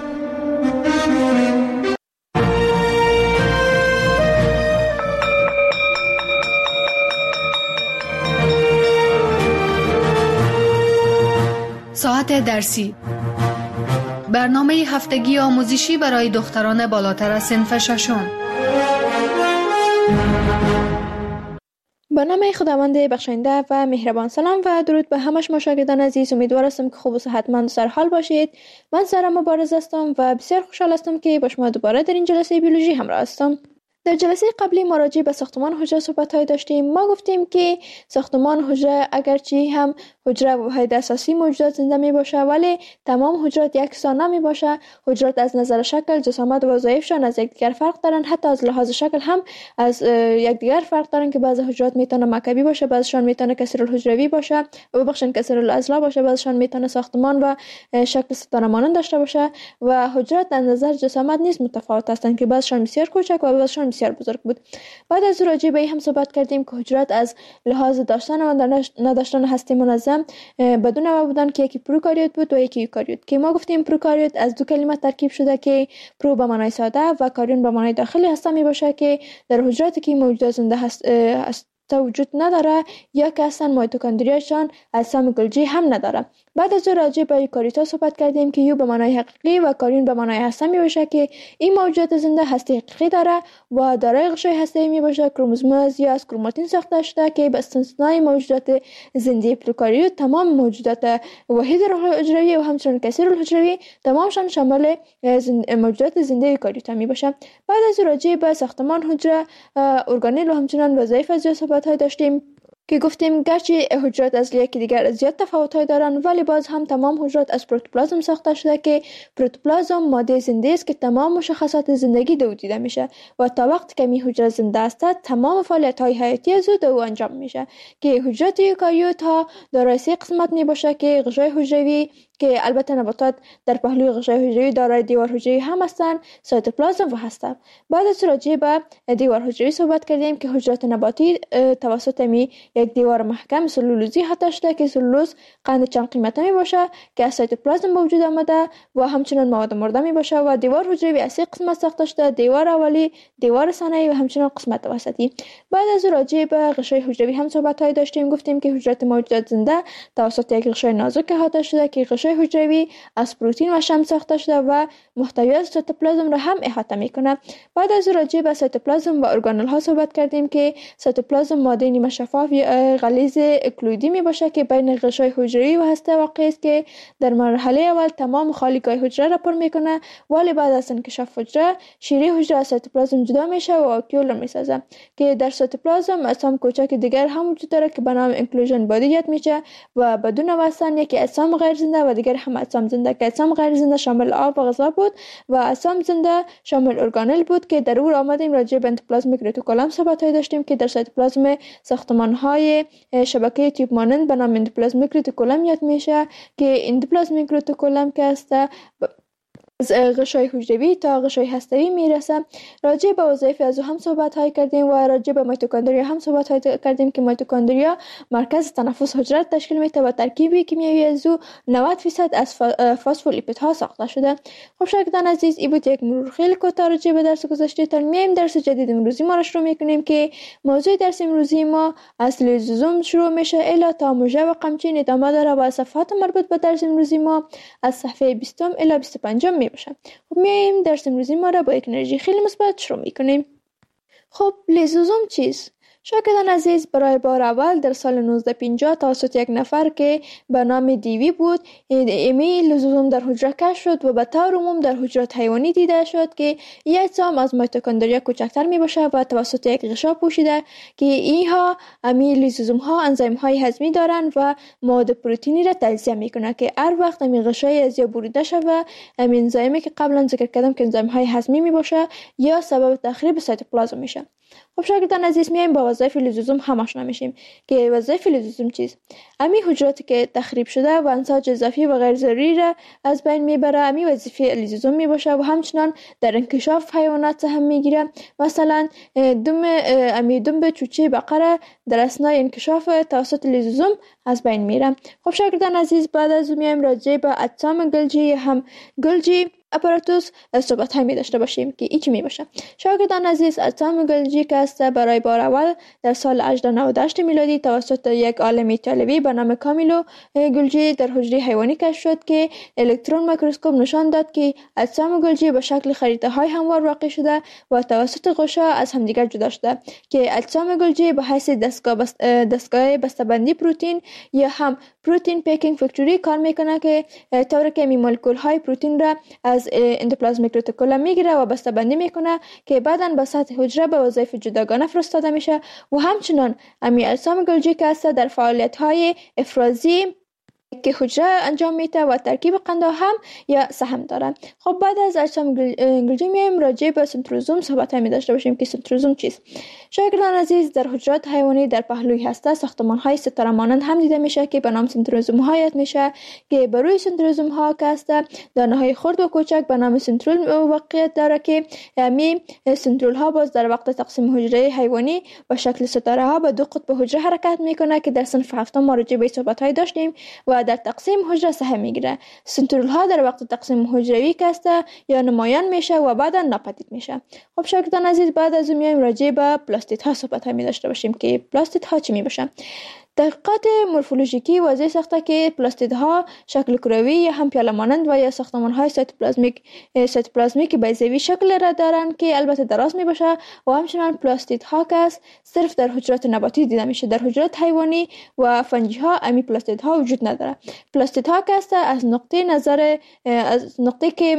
ساعت درسی، برنامه هفتگی آموزشی برای دختران بالاتر از صنف ششم. با نام خداوند بخشنده و مهربان. سلام و درود به همه شما شاگردان عزیز. امیدوار هستم که خوب و صحتمند و سرحال باشید. من سارا مبارز هستم و بسیار خوشحال هستم که با شما دوباره در این جلسه بیولوژی همراه هستم. در جلسه قبلی ما راجع به ساختمان حجره صحبت‌های داشتیم. ما گفتیم که ساختمان حجره اگرچه هم حجره واحد اساسی موجودات زنده می باشه، ولی تمام حجرات یکسان نمی باشه. حجرات از نظر شکل، جسامت و وظایفشان از یکدیگر فرق دارن. حتی از لحاظ شکل هم از یکدیگر فرق دارن که بعضی حجرات میتونه مکعبی باشه، بعضیشان میتونه کثیرالحجروی باشه و بخشن کثیرالاضلاع باشه، بعضیشان میتونه ساختمان و شکل ستاره مانند داشته باشه. و حجرات از نظر جسامت نیز متفاوت هستند که بعضیشان بسیار کوچک و بعضیشان بسیار بزرگ بود. بعد از راجع به هم صحبت کردیم که حجرات از لحاظ داشتن و نداشتن هسته منظم به دو نوع بودن که یکی پروکاریوت بود و یکی یوکاریوت. که ما گفتیم پروکاریوت از دو کلمه ترکیب شده که پرو به معنای ساده و کاریون به معنای داخلی هسته می باشه که در حجراتی که موجودات زنده هست, هست وجود نداره یا که اصلا مایتوکندریاشان اجسام گلجی هم نداره. بعد از راجع به یوکاریوتا صحبت کردیم که یو به معنای حقیقی و کاریون به معنای هسته می باشه که این موجودات زنده هسته حقیقی داره و دارای غشای هسته می باشه. کروموزوم یا از کروماتین ساخته شده که به استثنای موجودات زنده پروکاریوت تمام موجودات واحد حجروی و همچنین کثیرالحجروی تمامشان شامل موجودات زنده یوکاریوتا می باشه. بعد از راجع به ساختمان حجره، ارگانل و همچنین وظایف از صحبت‌های داشتیم که گفتیم گرچه حجرات از یکی دیگر زیاد تفاوت‌های دارن، ولی باز هم تمام حجرات از پروتوپلازم ساخته شده که پروتوپلازم ماده زنده است که تمام مشخصات زندگی دو دیده میشه و تا وقتی که می حجره زنده است تمام فعالیت‌های حیاتی از او انجام میشه. که حجرات یوکاریوت ها دارای سه قسمت می باشه که غشای حجروی که البته نباتات در پهلوی غشای حجروی دارای دیوار حجروی هم هستند، سایتوپلازم و هستند. بعد از راجع به دیوار حجروی صحبت کردیم که حجرات نباتی توسط می یک دیوار محکم سلولوزی حتی شده که سلولوز قند چند قیمته می باشه که از سایتوپلازم به وجود آمده و همچنین مواد مرده می باشه. و دیوار حجروی از سه قسمت ساخته شده: دیوار اولی، دیوار ثانوی و همچنین قسمت وسطی. بعد از راجع به غشای حجروی هم صحبت های داشتیم. گفتیم که حجرات موجودات زنده توسط یک غشای نازک احاطه شده که غشای حجروی از پروتئین و شمع ساخته شده و محتویات سایتوپلازم را هم احاطه میکنه. بعد از راجع به سایتوپلازم و ارگانل ها صحبت کردیم که سایتوپلازم ماده نیمه شفاف یا غلیظ اکلویدی می باشه که بین غشای حجروی و هسته واقع است که در مرحله اول تمام خالیگاه حجره را پر میکنه، ولی بعد از انکشاف حجره شیره حجره از سایتوپلازم جدا میشه و واکیول را میسازه. که در سایتوپلازم اجسام کوچک دیگر هم وجود داره که به نام انکلوژن بادی یاد میشه و بدون واسطه یکی اجسام غیر زنده و دیگر هم اجسام زنده که اجسام غیر زنده شامل آب و غذا بود و اجسام زنده شامل ارگانل بود. که در اون آمدیم راجع به اندوپلازمیک رتیکولوم صحبت‌های داشتیم که در سایتوپلازم ساختمان‌های شبکه تیوب مانند به نام اندوپلازمیک رتیکولوم یاد میشه. که اندوپلازمیک رتیکولوم که است از غشای حجروی تا غشای هسته‌ای میرسه. راجع به وظایف از هم صحبت های کردیم و راجع به میتوکندریا هم صحبت های کردیم که میتوکندریا مرکز تنفس حجره تشکیل میده و ترکیبی کیمیایی از او نود درصد از فسفولیپیدها ساخته شده. خب شاگردان عزیز، این بود یک مرور خیلی کوتاه راجع به درس گذشته. تا میایم درس جدید امروزی ما را شروع میکنیم که موضوع درس امروزی ما از لیزوزوم شروع میشه الی تا موژه و قمچین ادامه داره و صفحات مربوط به درس امروزی ما از صفحه بیست الی بیست و پنج باشه. خب میایم درس امروزی ما را با یک انرژی خیلی مثبت شروع میکنیم. خب لیزوزوم چیست؟ شاگردان عزیز، برای بار اول در سال نوزده پنجاه توسط یک نفر که به نام دیوی بود امی لیزوزوم در حجره کشف شد و به طور عموم در حجرات حیوانی دیده شد که یک اجسام از میتوکندریا کوچکتر می باشه و توسط یک غشا پوشیده که اینها امی لیزوزوم ها انزیم های هضمی دارند و مواد پروتئینی را تجزیه میکنه که هر وقت امی غشای از یا بریده شده امی انزیمی که قبلا ذکر کردم که انزیم های هضمی می باشه یا سبب تخریب سایتوپلازم میشه. خب شاگردان عزیز، میایم با وظایف لیزوزوم هم آشنا میشیم که وظایف لیزوزوم چیست. امی حجراتی که تخریب شده و انساج اضافی و غیر ضروری را از بین میبره امی وظیفه لیزوزوم میباشه و همچنان در انکشاف حیوانات هم میگیره. مثلا دم امی دم چوچه بقره در اثنای انکشاف توسط لیزوزوم از بین میره. خب شاگردان عزیز، بعد از میایم راجع به اجسام گلجی هم گلجی اپاراتوس صحبت هایی می داشته باشیم که ایچی می باشه. شاگردان عزیز، اجسام گلجی که است برای بار اول در سال هجده نود و هشت میلادی توسط یک عالم ایتالیایی به نام کامیلو گلجی در حجره حیوانی کشف شد که الکترون میکروسکوپ نشان داد که اجسام گلجی به شکل خریطه های هموار واقع شده و توسط غشا از همدیگر جدا شده که اجسام گلجی به حیث دستگاه بست... دستگاه بسته‌بندی پروتئین یا هم پروتئین پیکینگ فکتوری کار میکنه که طوری که می مولکول های پروتئین را از اندوپلازمیک رتیکولوم میگیره و بسته‌بندی میکنه که بعداً به سطح حجره به وظایف جداگانه فرستاده میشه و همچنان امی اجسام گلجی که است در فعالیت های افرازی که حجره انجام میده و ترکیب قنده هم یا سهم داره. خب بعد از اجسام گلجی میایم راجع به سنتروزوم صحبت می داشته باشیم که سنتروزوم چیست. شاگردان عزیز، در حجرات حیوانی در پهلوی هسته ساختمان های ستاره مانند هم دیده میشه که به نام سنتروزوم ها یاد میشه که بر روی سنتروزوم ها که است دانه های خرد و کوچک به نام سنترول واقعیت داره که می سنترول ها باز در وقت تقسیم حجره حیوانی با شکل ستاره ها به دو قطب حجره حرکت میکنه که در صنف هفتم ما راجع به صحبت های داشتیم و در تقسیم حجره سهم میگیره. سنترول ها در وقت تقسیم حجروی کسته یا نمایان میشه و بعدا ناپدید میشه. خب شاگردان عزیز، بعد از اون میایم راجع به پلاستید ها صحبت می داشته باشیم که پلاستید ها چی می باشه. تحقیقات مورفولوژیکی واضح ساخته که پلاستیدها شکل کروی یا هم پیاله مانند و یا ساختمان‌های سایتوپلازمیک سایتوپلازمیک بیضوی شکل را دارند که البته دراز می باشه و همچنان پلاستیدها که صرف در حجرات نباتی دیده میشه. در حجرات حیوانی و فنجی ها امی پلاستیدها وجود نداره. پلاستیدها که از نقطه نظر از نقطه که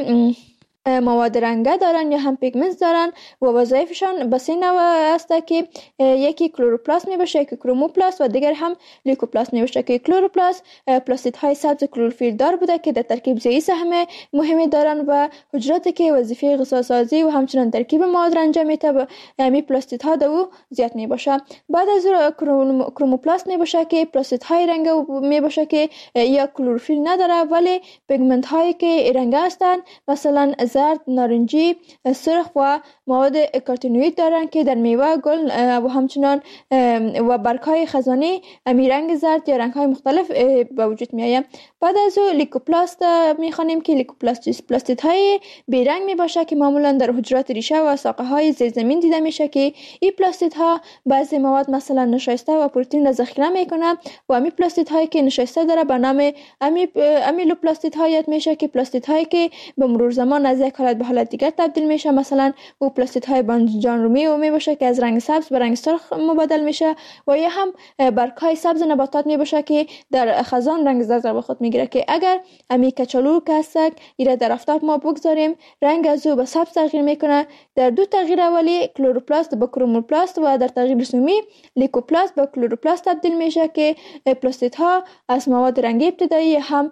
مواد رنگه دارن یا هم پیگمنت دارن و وظایفشان بس این نوع است که یکی کلوروپلاست می باشه، یکی کروموپلاست و دیگر هم لیکوپلاست می باشه که کلوروپلاست پلاستیدهای سبز کلروفیل دار بوده که در ترکیب زیست سهم مهمی دارن و حجراتی که وظیفه غذاسازی و همچنان ترکیب مواد را انجام میده و همین پلاستیدها دو زیاد می باشه. بعد از اون کروموپلاست می باشه که پلاستیدهای رنگه می باشه که یا کلروفیل نداره ولی پیگمنت هایی که رنگه هستن مثلا زرد، نارنجی، سرخ و مواد کارتینوئید دارن که در میوه، گل و همچنان و برگ‌های خزانی امی رنگ زرد یا رنگ‌های مختلف به وجود میآید. بعد از او لیکوپلاست میخوانیم که لیکوپلاست پلاستیدهای بیرنگ می باشه که معمولا در حجرات ریشه و ساقه های زیر زمین دیده میشه که این پلاستیدها بعضی مواد مثلا نشایسته و پروتئین را ذخیره میکنه و امی پلاستیدهایی که نشایسته داره به نام امی امیلوپلاستیدها یاد میشه که پلاستیدهایی که به مرور زمان از یک حالت به حالت دیگر تبدیل میشه. مثلا او پلاستیدهای بانجان رومی و می باشه که از رنگ سبز به رنگ سرخ مبادل میشه و یا هم برگ‌های سبز نباتات می باشه که در خزان رنگ زرد به خود میگیره که اگر امی کچالو که هست ایره در آفتاب ما بگذاریم رنگ از او به سبز تغییر میکنه. در دو تغییر اولی کلوروپلاست به کروموپلاست و در تغییر سومی لیکوپلاست به کلوروپلاست تبدیل میشه که پلاستیدها از مواد رنگی ابتدایی هم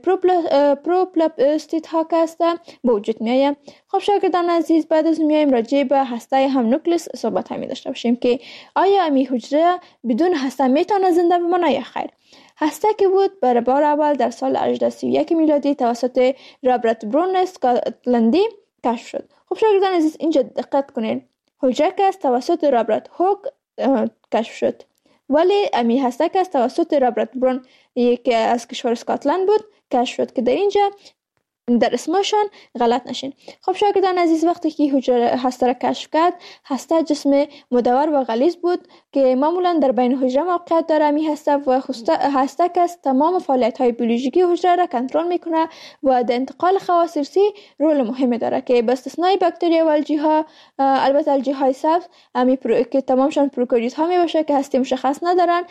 پروپلاستیدها که هست به وجود میآید. خب شاگردان عزیز، بعد از میایم راجع به هسته هم نوکلئوس صحبت می داشته باشیم که آیا امی حجره بدون هسته میتونه زنده بمانه یا خیر. هسته که بود برای بار اول در سال هجده سی و یک میلادی توسط رابرت برون اسکاتلندی کشف شد. خب شاگردان عزیز، اینجا دقت کنین، حجره که توسط رابرت هوک کشف شد ولی امی هسته که توسط رابرت برون که از کشور اسکاتلند بود کشف شد که در اینجا در اسمشان غلط نشین. خب شاگردان عزیز، وقتی که حجره هسته را کشف کرد، هسته جسم مدور و غلیظ بود که معمولا در بین حجره موقعیت داره. می هسته و هسته که تمام فعالیت های بیولوژیکی حجره را کنترل میکنه و در انتقال خواص ارثی رول مهمی داره که به استثنای باکتریا و الژی ها، البته الژی های سبز امی پرو... که تمامشان پروکاریوت ها می باشه که هسته مشخص ندارن،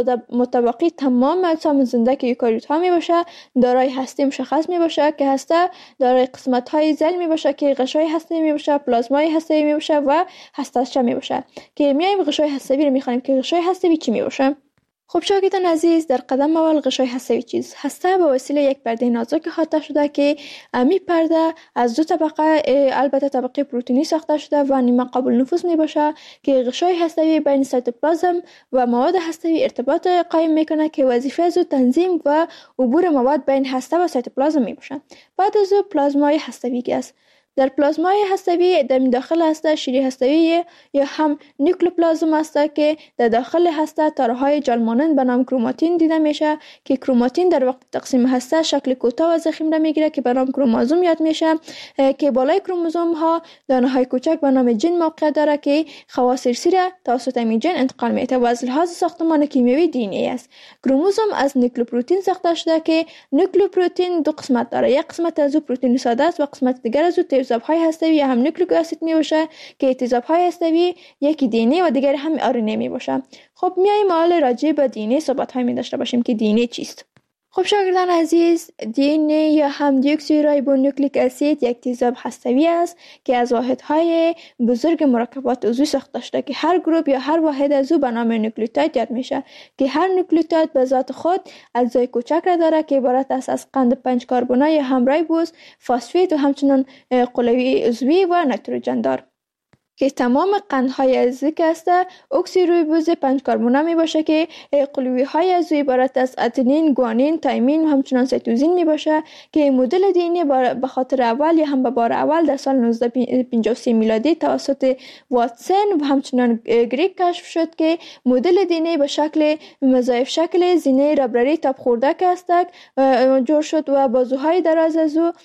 متبقی تمام اجسام زنده که یوکاریوت ها می باشه دارای هسته مشخص می باشه که هسته دارای قسمت های زل می باشه که غشای هسته می باشه، پلازمای هسته می باشه و هسته‌چه می باشه که میایم غشای هسته‌ای رو میخوانیم که غشای هسته‌ای چی می باشه. خب شاگردان عزیز، در قدم اول غشای هسته‌ای چیز هسته به وسیله یک پرده نازک احاطه شده که امی پرده از دو طبقه، البته طبقه پروتئینی ساخته شده و نیمه قابل نفوذ می باشه که غشای هسته‌ای بین سایتوپلازم و مواد هسته‌ای ارتباط قائم میکنه که وظیفه از تنظیم و عبور مواد بین هسته و سایتوپلازم می باشه. بعد از پلازمای هسته‌ای است. در پلازمای هسته‌ای در داخل هسته شیری هسته‌ای یا هم نیوکلئوپلازم است که در داخل هسته تارهای جال مانند به نام کروماتین دیده میشه که کروماتین در وقت تقسیم هسته شکل کوتاه و ضخیم را میگیره که به نام کروموزوم یاد میشه که بالای کروموزوم ها دانه های کوچک به نام ژن موقعیت داره که خواص ارثی را توسط این ژن انتقال میده و از لحاظ ساختمان کیمیایی دی ان ای است. کروموزوم از نوکلئوپروتئین ساخته شده که نوکلئوپروتئین دو قسمت داره، یک قسمت از او پروتئین ساده است و قسمت دیگر از او تیزاب‌های هسته‌ای یا هم نیوکلیک اسید می باشه که تیزاب‌های هسته‌ای یکی دی ان ای و دیگر هم آر ان ای می باشه. خب میایم حالا راجع به دی ان ای صحبت‌های می داشته باشیم که دی ان ای چیست. خب شاگردان عزیز، دی ان ای یا هم دیوکسیرایبونوکلیک اسید یک تیزاب هسته‌ای است که از واحدهای بزرگ مرکبات عضوی ساخته شده که هر گروه یا هر واحد از او به نام نوکلیوتاید یاد میشه که هر نوکلیوتاید به ذات خود اجزای کوچک را داره که عبارت است از قند پنج کربنی یا هم رایبوز، فسفید و همچنین قلوی عضوی و نیتروژن دار که تمام قندهای عضوی که است اکسیرویبوز پنج کربنی می باشه که قلوی های عضوی عبارت از اتنین، گوانین، تایمین و همچنان سیتوزین می باشه که مدل دی ان ای به خاطر اول یا هم به بار اول در سال نوزده پنجاه و سه میلادی توسط واتسون و همچنان گریگ کشف شد که مدل دی ان ای به شکل مضاعف شکل زینه ربرری تاب خورده که است جور شد و بازوهای دراز از او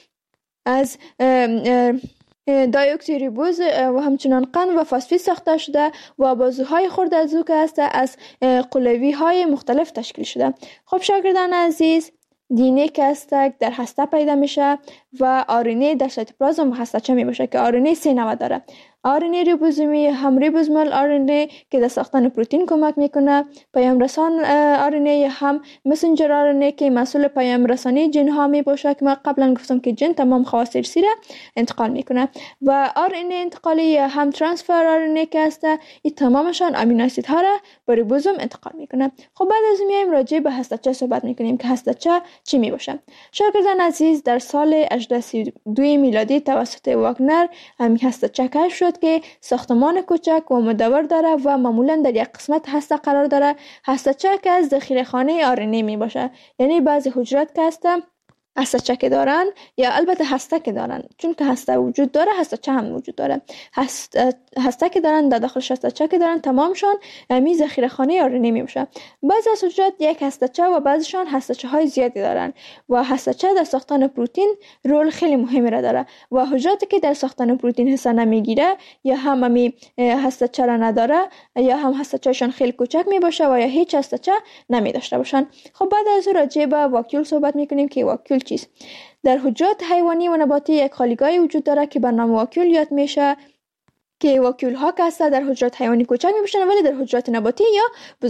از دایوکسیریبوز و همچنان قند و فسفید ساخته شده و بازوهای خرد از او که است از قلوی های مختلف تشکیل شده. خب شاگردان عزیز، دی ان ای که است در هسته پیدا میشه و آر ان ای در سایتوپلازم و هسته‌چه می باشه که آر ان ای سه نوع داره. آر ان ای ریبوزومی هم ریبوزومال آر ان ای که در ساختن پروتئین کمک میکنه، پیام رسان آر ان ای هم مسنجر آر ان ای که مسئول پیام رسانی ژن ها می باشه که ما قبلا گفتم که ژن تمام خواص ارثی را انتقال میکنه و آر ان ای انتقالی هم ترانسفر آر ان ای که است این تمامشان امینو اسید ها را به ریبوزوم انتقال میکنه. خب بعد از میایم راجع به هسته‌چه صحبت میکنیم که هسته‌چه چی می باشه. شاگردان عزیز، در سال هزار و هشتصد و سی و دو میلادی توسط واگنر همین هسته‌چه کشف شد که ساختمان کوچک و مدور داره و معمولا در یک قسمت هسته قرار داره. هسته‌چه که از ذخیره‌خانه آر ان ای می باشه، یعنی بعضی حجرات که هستن هسته‌چه که دارن یا البته هسته که دارن، چون که هسته وجود داره هسته‌چه هم وجود داره. هسته هسته که دارن در داخلش هسته‌چه که دارن تمامشان می ذخیره‌خانه آر ان ای می باشه. بعضی از حجرات یک هسته‌چه و بعضیشان هسته‌چه های زیادی دارن و هسته‌چه در ساختن پروتئین رول خیلی مهمی را داره و حجراتی که در ساختن پروتئین حصه نمیگیره یا هم می هسته‌چه را نداره یا هم هسته‌چه‌شان خیلی کوچک می باشه و یا هیچ هسته‌چه نمی داشته باشن. خب بعد از راجع به واکیول صحبت می‌کنیم که واکیول چیست. در حجرات حیوانی و نباتی یک خالیگاهی وجود داره که به نام واکیول یاد میشه که واکیول ها که هستن در حجرات حیوانی کوچک میباشن ولی در حجرات نباتی یا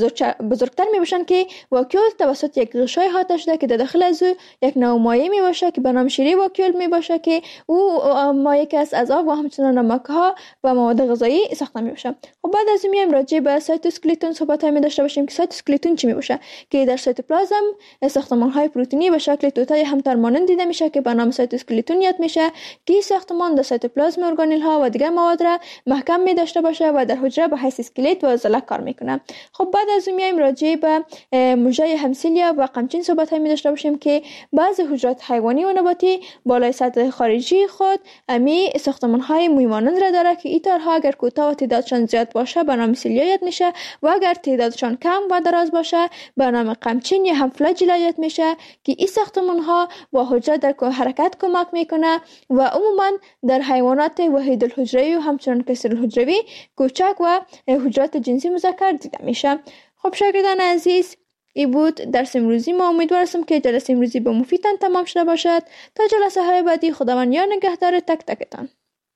بزرگتر میباشن که واکیول توسط یک غشای احاطه شده که در داخل از او یک نوع مایع میباشه که به نام شیری واکیول میباشه که او مایع که از آب و همچنان نمک ها و مواد غذایی ساخته میباشه. خب بعد از این میایم راجع به سایتوسکلتون صحبت می داشته باشیم که سایتوسکلتون چی میباشه که در سایتوپلازم ساختمان های پروتئینی به شکل توتای همتر مانند دیده میشه که به نام سایتوسکلتون یاد میشه که ساختمان در سایتوپلازم ارگانل ها و دیگر مواد را محکم می داشته باشه و در حجره به حیث اسکلت و عضله کار میکنه. خب بعد از اون میایم راجع به مژه همسیلیا و قمچین صحبت می داشته باشیم که بعضی حجرات حیوانی و نباتی بالای سطح خارجی خود امی ساختمان های موی مانند را داره که این تارها اگر کوتاه و تعدادشان زیاد باشه به نام سیلیایت میشه و اگر تعدادشان کم و دراز باشه به نام قمچین یا هم فلاجیلایت میشه که این ساختمان ها با حجره در حرکت کمک میکنه و عموما در حیوانات وحید الحجروی و همچنان کثیر الحجروی کوچک و حجرات جنسی مذکر دیده میشه. خب شاگردان عزیز، این بود درس امروزی ما. امیدوار هستم که جلسه امروزی به مفیدتان تمام شده باشد. تا جلسه های بعدی خداوند یار نگهدار تک تکتان.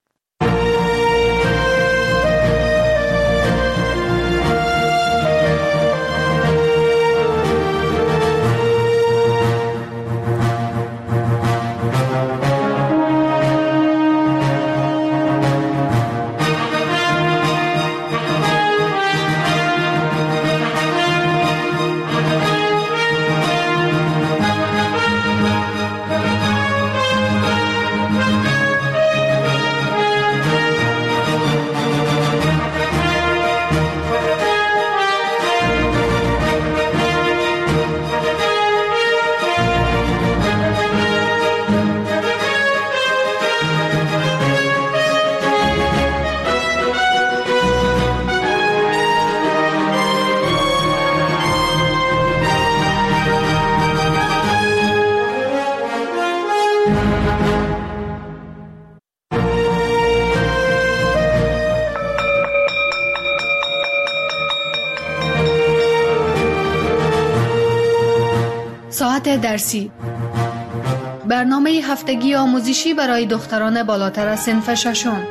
ساعت درسی، برنامه هفتگی آموزشی برای دختران بالاتر از صنف ششم.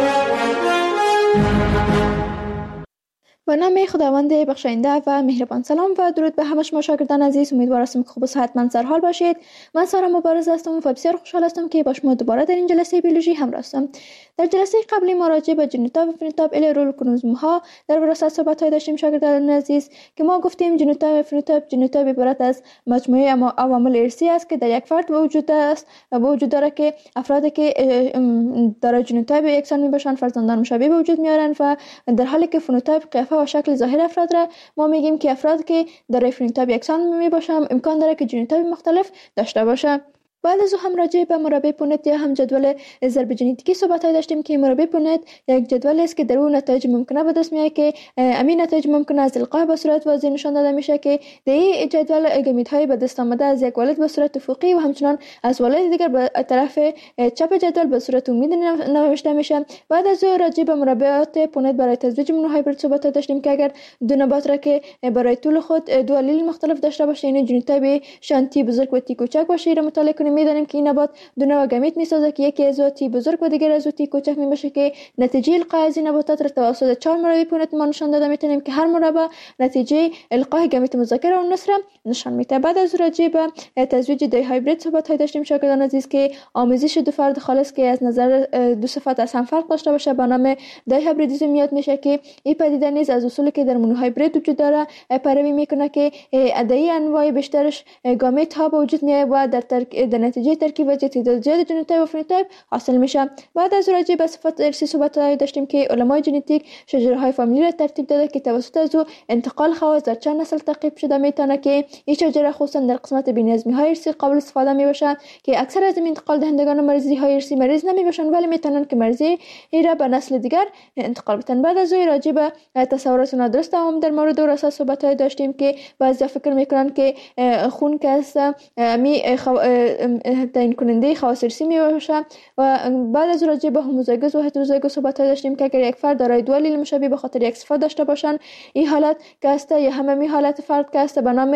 با نام خداوند بخشاینده و مهربان. سلام و درود به همه شما شاگردان عزیز. امیدوار هستم که خوب و صحتمند سرحال باشید. من سارا مبارز هستم و بسیار خوشحال هستم که با شما دوباره در این جلسه بیولوژی همراه هستم. در جلسه قبلی ما راجع به ژنوتاپ و فنوتاپ الی رول کروموزوم ها در وراثت صحبت داشتیم شاگردان عزیز که ما گفتیم ژنوتاپ و فنوتاپ ژنوتاپ عبارت از مجموعه عوامل ارثی است که در یک فرد وجود است و وجود داره که افرادی که دارای ژنوتاپ یکسان میباشند فرزندان مشابه به وجود میارن و در حالی که فنوتاپ قیافه و شکل ظاهر افراد را ما میگیم که افراد که دارای فنوتاپ یکسان میباشند امکان داره که ژنوتاپ مختلف داشته باشه. بعد از او هم راجع به مربع پونت یا هم جدول ضرب ژنتیکی صحبت داشتیم که مربع پونت یک جدول است که در اون نتایج ممکنه به دست میاد که همین نتایج ممکنه از القاء به صورت واضح نشان داده میشه که در این جدول گامیت‌های به دست آمده از یک والد به صورت افقی و همچنان از والد دیگر به طرف چپ جدول به صورت عمودی نوشته میشه. بعد از او راجع به مربعات پونت برای تزویج مونوهایبرید صحبت داشتیم که اگر دو نبات را که برای طول خود دو آلیل مختلف داشته باشه یعنی ژنوتاپ شانتی بزرگ و تی کوچک باشه را مطالعه کنیم میدانیم که این نبات دو نوع گامیت میسازه که یکی از تی بزرگ و دیگر از تی کوچک میباشه که نتیجه القاء از این نباتات را توسط چهار مربع پونت ما نشان داده میتونیم که هر مربع نتیجه القاء گامیت مذکر و مؤنث را نشان میده. بعد از راجع به تزویج دی هایبرید صحبت داشتیم شاگردان عزیز که آمیزش دو فرد خالص که از نظر دو صفت از هم فرق داشته باشه به نام دی هایبریدیسم میاد میشه که این پدیده نیز از اصولی که در مونوهایبرید وجود داره پیروی میکنه که ادعی انواع بیشترش گامیت ها به وجود میاد و در ترک... در نتیجه ترکیب و تعداد زیاد ژنوتاپ و فنوتاپ حاصل میشه. بعد از راجع به صفات ارثی صحبت داشتیم که علمای ژنتیک شجره های فامیلی را ترتیب داده که توسط از او انتقال خواص در چند نسل تعقیب شده میتونه که این شجره خصوصا در قسمت بی‌نظمی های ارثی قابل استفاده میباشه که اکثر از این انتقال دهندگان مریضی های ارثی مریض نمیباشن ولی میتونن که مریضی را به نسل دیگر انتقال بدن. بعد از او راجع به تصورات نادرست هم در مورد وراثت صحبت داشتیم که بعضی فکر میکنن که خون که است می خو... تعیین کننده خواص ارثی میباشه و بعد از راجع به هوموزایگوس و هتروزایگوس صحبت داشتیم که اگر یک فرد دارای دو آلیل مشابه به خاطر یک صفت داشته باشن این حالت که است یا همه حالت فرد که است به نام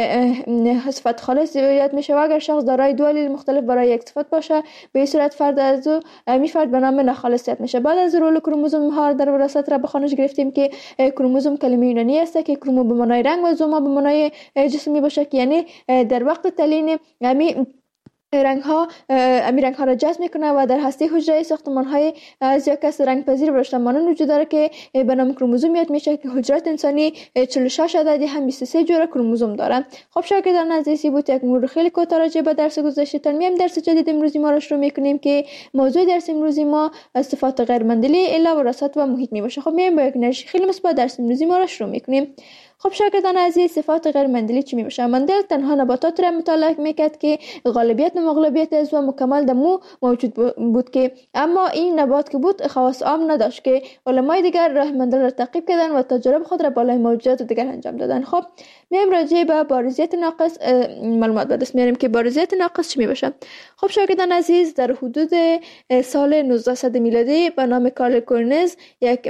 صفت خالص یاد میشه و اگر شخص دارای دو آلیل مختلف برای یک صفت باشه به این صورت فرد از می فرد به نام ناخالص یاد میشه. بعد از رول کروموزوم ها در وراثت را به خوانش گرفتیم که کروموزوم کلمه یونانی است که کرومو به معنای رنگ و زوما به معنای جسمی باشه که یعنی در وقت تعیین یعنی رنگ ها امی رنگ ها را جذب میکنه و در هسته حجره ساختمان های از یک کس رنگ پذیر برشته مانند وجود داره که به نام کروموزوم یاد میشه که حجرات انسانی چهل و شش عددی هم بیست و سه جور کروموزوم داره. خب شاگردان عزیزی بود یک مرور خیلی کوتاه راجع به درس گذشته. تا میایم درس جدید امروزی ما را شروع میکنیم که موضوع درس امروزی ما صفات غیر مندلی الا وراثت و محیط می باشه. خب میایم با یک انرژی خیلی مثبت درس امروزی ما را شروع میکنیم. خب شاگردان عزیز، صفات غیر مندلی چی می باشه؟ مندل تنها نباتات را مطالعه میکرد که غالبیت و مغلوبیت از و مکمل در مو موجود بود که اما این نبات که بود خواص عام نداشت که علمای دیگر راه مندل را تعقیب کردن و تجارب خود را بالای موجودات دیگر انجام دادن. خب میایم راجع به بارزیت ناقص معلومات به دست میاریم که بارزیت ناقص چی می باشه. خب شاگردان عزیز، در حدود سال نوزده صد میلادی به نام کارل کورنز یک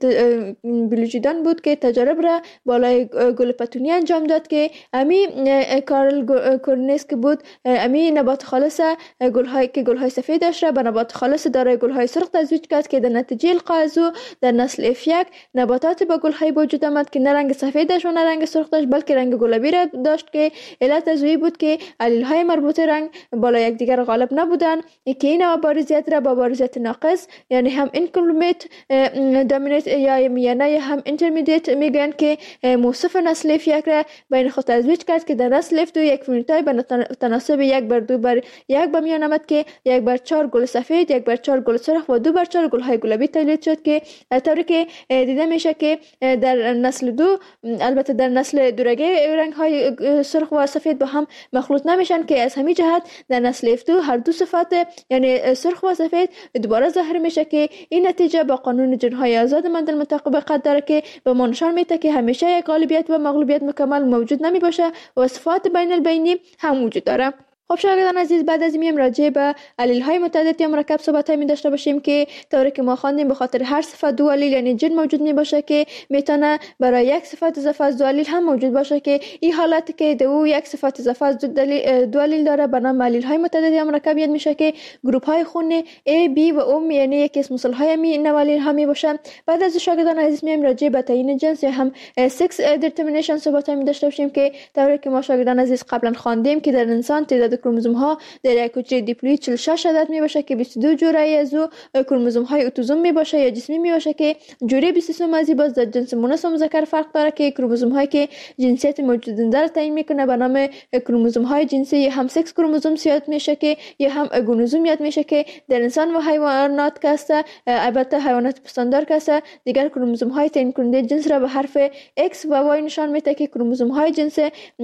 بیولوژیدان بود که تجارب را بالای گل پتونی انجام داد که امی کارل کورنز که بود امی نبات خالص گل‌های که گل‌های سفید داشت به نبات خالص دارای گل‌های سرخ تزویج کرد که در نتیجه القاء از او در نسل اف یک نباتات با گل‌های وجود آمد که نه رنگ سفید داشت و نه رنگ سرخ داشت بلکه رنگ گلابی را داشت که علت از او بود که علیل‌های مربوط رنگ بالا یکدیگر غالب نبودند که این بارزیت را با بارزیت ناقص یعنی هم اینکمپلیت دامینیت یا میانه هم اینترمدیت میگن که موصف نسل اف یک را بین خود تزویج کرد که در نسل اف دو یک فنوتایپ به تناسب یک بر دو بر یک به میان آمد که یک بر چهار گل سفید، یک بر چهار گل سرخ و دو بر چهار گل‌های گلابی تولید شد که طوری که دیده میشه که در نسل دو البته در نسل دورگه رنگ‌های سرخ و سفید با هم مخلوط نمیشن که از همین جهت در نسل اف دو هر دو صفات یعنی سرخ و سفید دوباره ظاهر میشه که این نتیجه با قانون جن‌های آزاد مندل مطابقت داره که به ما نشان میده که همیشه یک غالبیت و مغلوبیت مکمل موجود نمی باشه و صفات بین البینی هم وجود داره. خب شاگردان عزیز، بعد از میم راجع به علیل های متعدد یا مرکب صحبت می داشته باشیم که طوری که ما خواندیم به خاطر هر صفت دو علیل یعنی جن موجود می باشه که میتونه برای یک صفت اضافه از دو علیل هم موجود باشه که این حالت که دو یک صفت اضافه از دو علیل داره به نام علیل های متعدد یا مرکب یاد میشه که گروپ های خون A B و O یعنی یک اسم مثال های می نوالیل ها می باشه. بعد از شاگردان عزیز میم راجع به تعیین جنس یا هم سکس دیترمینیشن صحبت می داشته باشیم که طوری که ما شاگردان عزیز قبلا خواندیم که در انسان تعداد کروموزوم ها در یک حجره دیپلوید چهل و شش عدد می باشه که بیست و دو جوره از او کروموزوم های اتوزوم می باشه یا جسمی می باشه که جوره بیست و سه از باز در جنس مؤنث و مذکر فرق داره که کروموزوم هایی که جنسیت موجود در تعیین میکنه به نام کروموزوم های جنسی یا هم سکس کروموزوم یاد میشه که یا هم گونوزوم یاد میشه که در انسان و حیوانات که است البته حیوانات پستاندار که است دیگر کروموزوم های تعیین کننده جنس را به حرف X و Y نشان میده که کروموزوم های جنس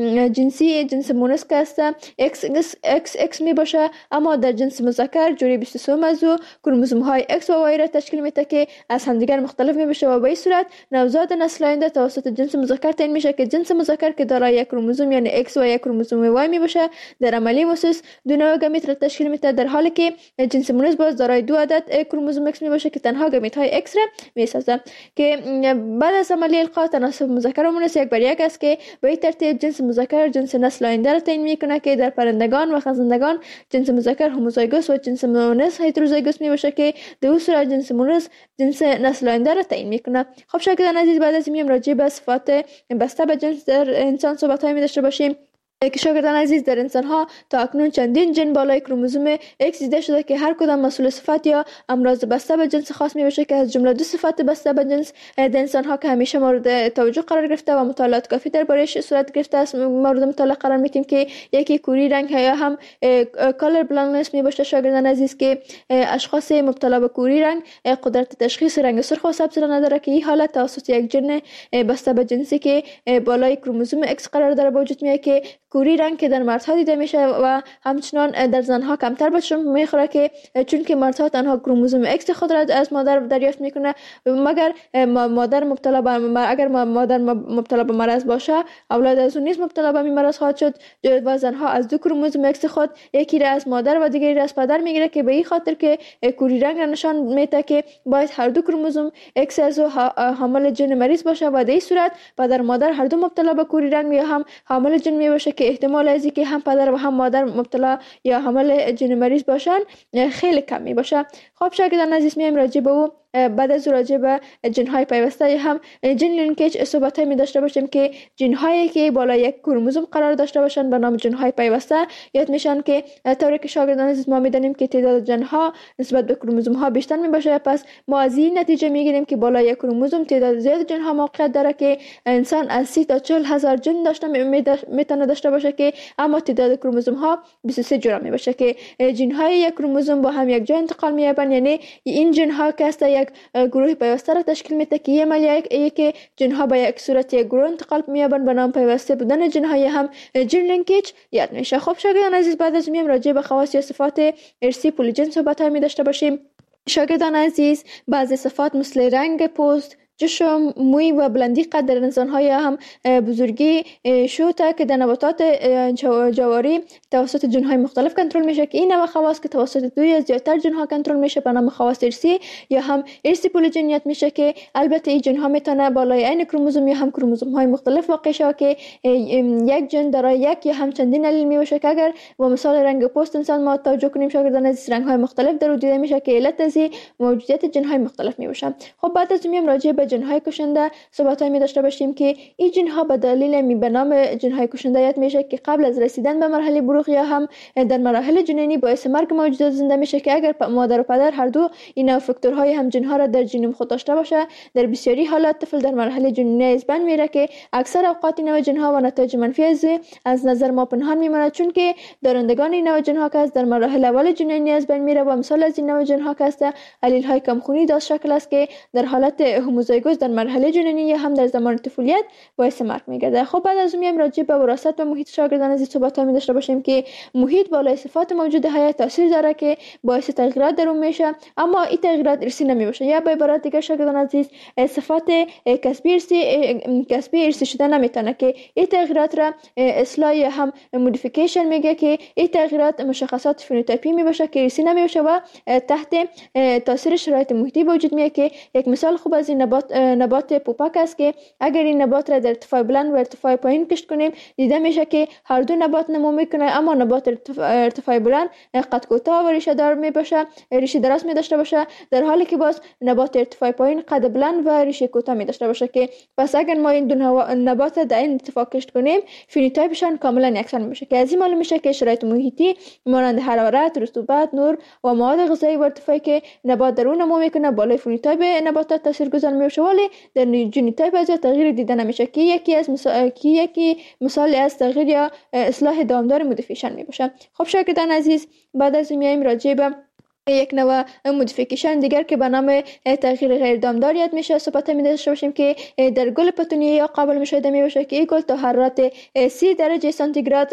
جنسی جنس مؤنث که است X X X می باشه اما در جنس مذکر جوری بیست و سه از کروموزوم های X و Y را تشکیل میده که از همدیگر مختلف می باشه و به این صورت نوزاد نسل آینده توسط جنس مذکر تعیین میشه که جنس مذکر که دارای یک کروموزوم یعنی X و یک کروموزوم Y می باشه در عملی اساس دو نوع گمیت را تشکیل میده در حالی که جنس مؤنث باز دارای دو عدد کروموزوم X می باشه که تنها گمیت های X را می سازه که بعد از عملی القاء تناسب مذکر و مؤنث یک بر یک است که به این ترتیب جنس مذکر جنس نسل آینده را تعیین میکنه که در پرندگان و خزندگان جنس مذکر هوموزایگوس و جنس مؤنث هتروزایگوس می باشه که در اون صورت جنس مؤنث جنس نسل آینده را تعیین میکنه. خب شاگردان عزیز، بعد از میم راجع به صفات بسته به جنس در انسان صحبت های می داشته باشیم که شاگردان عزیز در انسان ها تا اکنون چندین جن بالای کروموزوم X دیده شده که هر کدام مسئول صفت یا امراض بسته به جنس خاص می باشه که از جمله دو صفت بسته به جنس در انسان ها که همیشه مورد توجه قرار گرفته و مطالعات کافی درباره‌اش صورت گرفته است مورد مطالعه قرار میدیم که یکی کوری رنگ یا هم کالر بلایندنس می باشه شاگردان عزیز که اشخاص مبتلا به کوری رنگ قدرت تشخیص رنگ سرخ و سبز را نداره که این حالت توسط یک جن بسته به جنسی که بالای کروموزوم X قرار داره به وجود میاد که کوری رنگ که در مردها دیده میشه و همچنان در زنها کمتر به شمار میخوره که چون که مردها تنها کروموزوم X خود را از مادر دریافت میکنه مگر مادر مبتلا به اگر مادر مبتلا به مرض باشه اولاد از اون نیز مبتلا به مرض خواهد شد و زنها از دو کروموزوم X خود یکی را از مادر و دیگری را از پدر میگیره که به این خاطر که کوری رنگ را نشان میده که باید هر دو کروموزوم X از حامل جن مریض باشه و در این صورت پدر مادر هر دو مبتلا به کوری رنگ یا هم حامل جن می باشه که احتمال از اینکه هم پدر و هم مادر مبتلا یا حامل جن مریض باشن خیلی کم می باشه. خب شاگردان عزیز میایم راجع به او بعد از راجع به ژن‌های پیوسته هم ژن لینکیج صحبت می داشته باشیم که ژن‌هایی که بالای یک کروموزوم قرار داشته باشند به نام ژن‌های پیوسته یاد میشن که طوری که شاگردان عزیز ما میدانیم که تعداد ژن‌ها نسبت به کروموزوم ها بیشتر می باشه. پس ما از این نتیجه میگیریم که بالای یک کروموزوم تعداد زیاد ژن‌ها موقعیت داره که انسان از سی تا چهل هزار ژن داشته میتونه داشته باشه که اما تعداد کروموزوم ها بیست و سه جرم می باشه که ژن‌های یک کروموزوم با هم یک جا انتقال می‌یابند. یعنی این ژن‌ها که است یک گروه پیوسته را تشکیل میده که عملیه که ژن‌ها به یک صورت یک گروه انتقال می‌یابند به نام پیوسته بودن ژن‌های هم ژن لینکیج یاد میشه. خب شاگردان عزیز بعد از میم راجع به خواص یا صفات ارثی پولیجن صحبت می داشته باشیم. شاگردان عزیز بعضی صفات مثل رنگ پوست، جسم، موی و بلندی قد در انسان‌های هم بزرگی شوته که در نباتات جواری توسط ژن‌های مختلف کنترل میشه که این نوع خواص که توسط دو یا زیادتر ژن‌ها کنترل میشه به نام خواص ارثی یا هم ارثی پولیجنیت میشه که البته این ژن‌ها میتونه بالای عین کروموزوم یا هم کروموزوم‌های مختلف واقع شه که یک ژن دارای یک یا هم چندین الیل میشه که اگر با مثال رنگ پوست انسان ما توجه کنیم شاگردان عزیز رنگ‌های مختلف در دیده میشه که علت از موجودیت ژن‌های مختلف میباشه. خب بعد از میم راجع به ژن‌های کشنده صحبت‌هایی می داشته باشیم که این ژن‌ها به دلیل می به نام ژن‌های کشنده یاد میشه که قبل از رسیدن به مرحله بلوغ یا هم در مراحل جنینی باعث مرگ موجودات زنده میشه که اگر مادر و پدر هر دو این فاکتورهای هم ژن‌ها را در ژنوم خود داشته باشه در بسیاری حالات طفل در مرحله جنینی از بین میره که اکثر اوقات این نوع ژن‌ها و نتایج منفی از از نظر ما پنهان میمونه چون که دارندگان این نوع ژن‌ها که در مراحل اول جنینی از بین میره و مثال از این نوع ژن‌ها که است الیل‌های کمخونی داشت شکل است که در حالت هوموزایگوس در مرحله جنینی یا هم در زمان طفولیت باعث مرگ میگرده. خب بعد از اون راجع به وراثت و محیط شاگردان عزیز صحبت می داشته باشیم که محیط بالای صفات موجود حیات تاثیر داره که باعث تغییرات در اون میشه اما این تغییرات ارثی نمی باشه یا به عبارت دیگه شاگردان عزیز صفات کسبی ارثی کسبی ارثی شده نمیتونه که این تغییرات را اصلاح یا هم مودیفیکیشن میگه که این تغییرات مشخصات فنوتیپی می باشه که ارثی نمی باشه و تحت تاثیر شرایط محیطی وجود میاد که یک مثال خوب از این نبات نبات پوپک است که اگر این نبات را در ارتفاع بلند و ارتفاع پایین کشت کنیم دیده میشه که هر دو نبات نمو میکنه اما نبات ارتفاع بلند قد کوتاه و ریشه دار می باشه ریشه دراز می داشته باشه در حالی که باز نبات ارتفاع پایین قد بلند و ریشه کوتاه می داشته باشه که پس اگر ما این دو نبات در این اتفاق کشت کنیم فنوتیپشان کاملا یکسان میشه که از این معلوم میشه که شرایط محیطی مانند حرارت، رطوبت، نور و مواد غذایی و ارتفاعی که نبات در اون نمو میکنه بالای فنوتیپ نباتات تاثیرگذار میشه ولی در ژنوتیپ از تغییر دیده نمیشه که یکی از مثال که یکی مثال از تغییر یا اصلاح دامدار مودیفیکیشن میباشه. خب شاگردان عزیز بعد از این میایم راجع به یک نوع مودیفیکیشن دیگر که به نام تغییر غیر دامدار یاد میشه صحبت می داشته باشیم که در گل پتونیه یا قابل مشاهده می باشه که این گل تا حرارت سی درجه سانتیگراد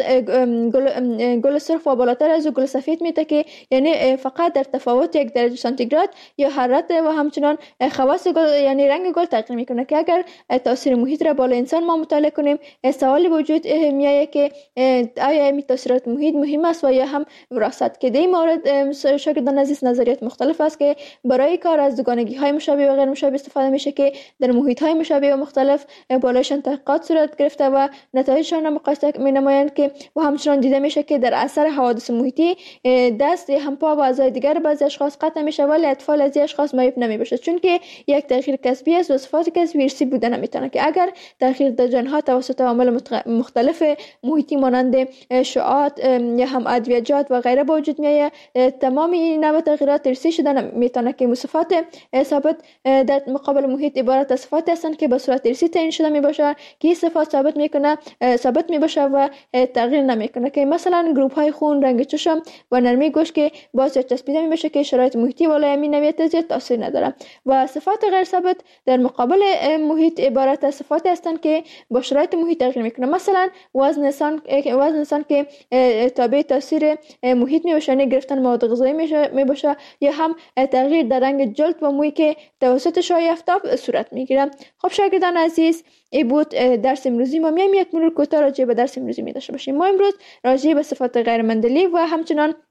گل گل سرخ و بالاتر از گل سفید میته که یعنی فقط در تفاوت یک درجه سانتیگراد یا حرارت و همچنان خواص گل یعنی رنگ گل تغییر میکنه که اگر تاثیر محیط را بالا انسان ما مطالعه کنیم سوال وجود میایه که آیا این تاثیرات محیط مهم است و یا هم وراثت که در این مورد شاگردان عزیز نظریات مختلف است که برای کار از دوگانگی های مشابه و غیر مشابه استفاده میشه که در محیط های مشابه و مختلف بالایشان تحقیقات صورت گرفته و نتایجشان را مقایسه می نمایند که و همچنان دیده میشه که در اثر حوادث محیطی دست هم پا و اعضای دیگر بعضی اشخاص قطع میشه ولی اطفال از اشخاص معیوب نمیباشه چون که یک تغییر کسبی است و صفات کسبی ارثی بوده نمیتونه که اگر تغییر در ژن‌ها توسط عوامل مختلف محیطی مانند شعاعات یا هم ادویه‌جات و غیره به وجود میاد تمام این نوع تغییرات ارثی شدن میتونه که صفات ثابت در مقابل محیط عبارت از صفات هستند که به صورت ارثی تعیین شده میباشه که این صفات ثابت میکنه ثابت میباشه و تغییر نمیکنه که مثلا گروپ های خون، رنگ چشم و نرمی گوشت که باعث چسبیده میشه که شرایط محیطی بالای همین نوعیت زیاد تاثیر نداره و صفات غیر ثابت در مقابل محیط عبارت از صفات هستند که با شرایط محیط تغییر میکنه مثلا وزن انسان وزن انسان که تابع تاثیر محیط میشه گرفتن مواد غذایی میشه میباشه یا هم تغییر در رنگ جلد و موی که توسط شعاع آفتاب صورت میگیره. خب شاگردان عزیز این بود درس امروزی ما. میایم یک مرور کوتاه راجع به درس امروزی می داشته باشیم. ما امروز راجع به صفات غیر مندلی و همچنان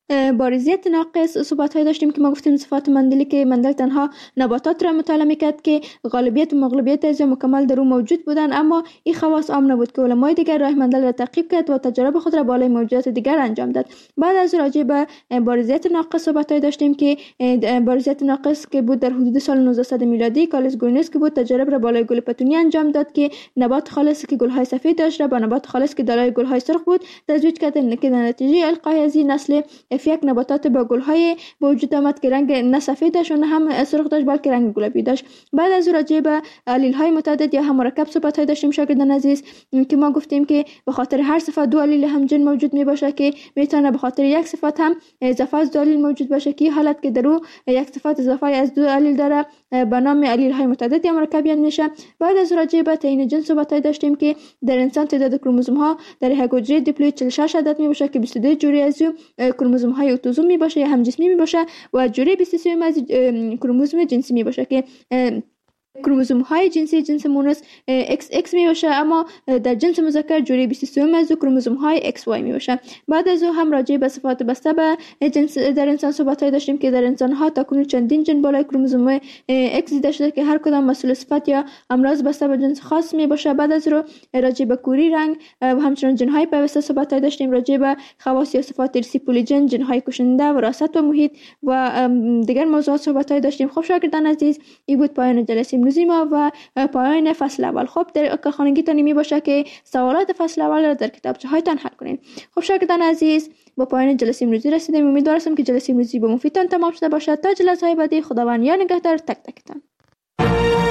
بارزیت ناقص صحبت های داشتیم که ما گفتیم صفات مندلی که مندل تنها نباتات را مطالعه میکرد که غالبیت و مغلوبیت از مکمل در او موجود بودن، اما این خواص عام نبود که علمای دیگر راه مندل را تعقیب کرد و تجارب خود را بالای موجودات دیگر انجام داد. بعد از راجع به بارزیت ناقص صحبت های داشتیم که بارزیت ناقص که بود در حدود سال نوزده میلادی کارلس گوینس که بود تجارب را بالای گل پتونی انجام داد که نبات خالص که گل های سفید داشت را با نبات خالص که دارای گل های سرخ بود تزویج کرد که در نتیجه القای از این نسل یک نباتات با گل‌های به وجود آمد که رنگ نه سفید داشت و نه هم سرخ داشت بلکه رنگ گلابی داشت. بعد از راجع به علیل‌های متعدد یا هم مرکب صحبت‌های داشتیم شاگردان عزیز که ما گفتیم که به خاطر هر صفت دو علیل همجن موجود میباشه که میتونه به خاطر یک صفت هم اضافه از دو علیل موجود باشه که حالت که در او یک صفت اضافه از دو علیل داره به نام علیل‌های متعدد یا مرکب یاد میشه. بعد از راجع به تعیین جنس صحبت‌های داشتیم که در انسان تعداد کروموزوم‌ها در یک حجره دیپلوید چهل و شش عدد میباشه که بیست و دو جوری از کروموزوم‌های اتوزوم می باشه یا هم جسمی می باشه و جوری بیست و سه از کروموزوم جنسی می باشه که کروموزوم های جنسی جنس مونس ایکس ایکس می باشه، اما در جنس مذکر جوری بیست و سه از کروموزوم های ایکس وای می باشه. بعد از او هم راجع به صفات بسته به جنس در انسان صحبت های داشتیم که در انسان ها تاکنون چندین جن بالای کروموزوم ایکس دیده شده که هر کدام مسئول صفت یا امراض بسته به جنس خاص می باشه. بعد از رو راجع به کوری رنگ و همچنین جن های پیوسته صحبت های داشتیم راجع به خواص یا صفات ارثی پولیجن، جن های کشنده، وراثت و محیط و دیگر موضوعات صحبت های داشتیم. خب شاگردان عزیز این بود پایان جلسه امروزی ما و پایان فصل اول. خب در کارخانگیتان می باشه که سوالات فصل اول را در کتابچه هایتان حل کنید. خب شاگردان عزیز با پایان جلسه امروزی رسیدیم. امیدوارم که جلسه امروزی به مفیدتان تمام شده باشد. تا جلسه های بعدی خداوند یا نگهدار تک تکتان.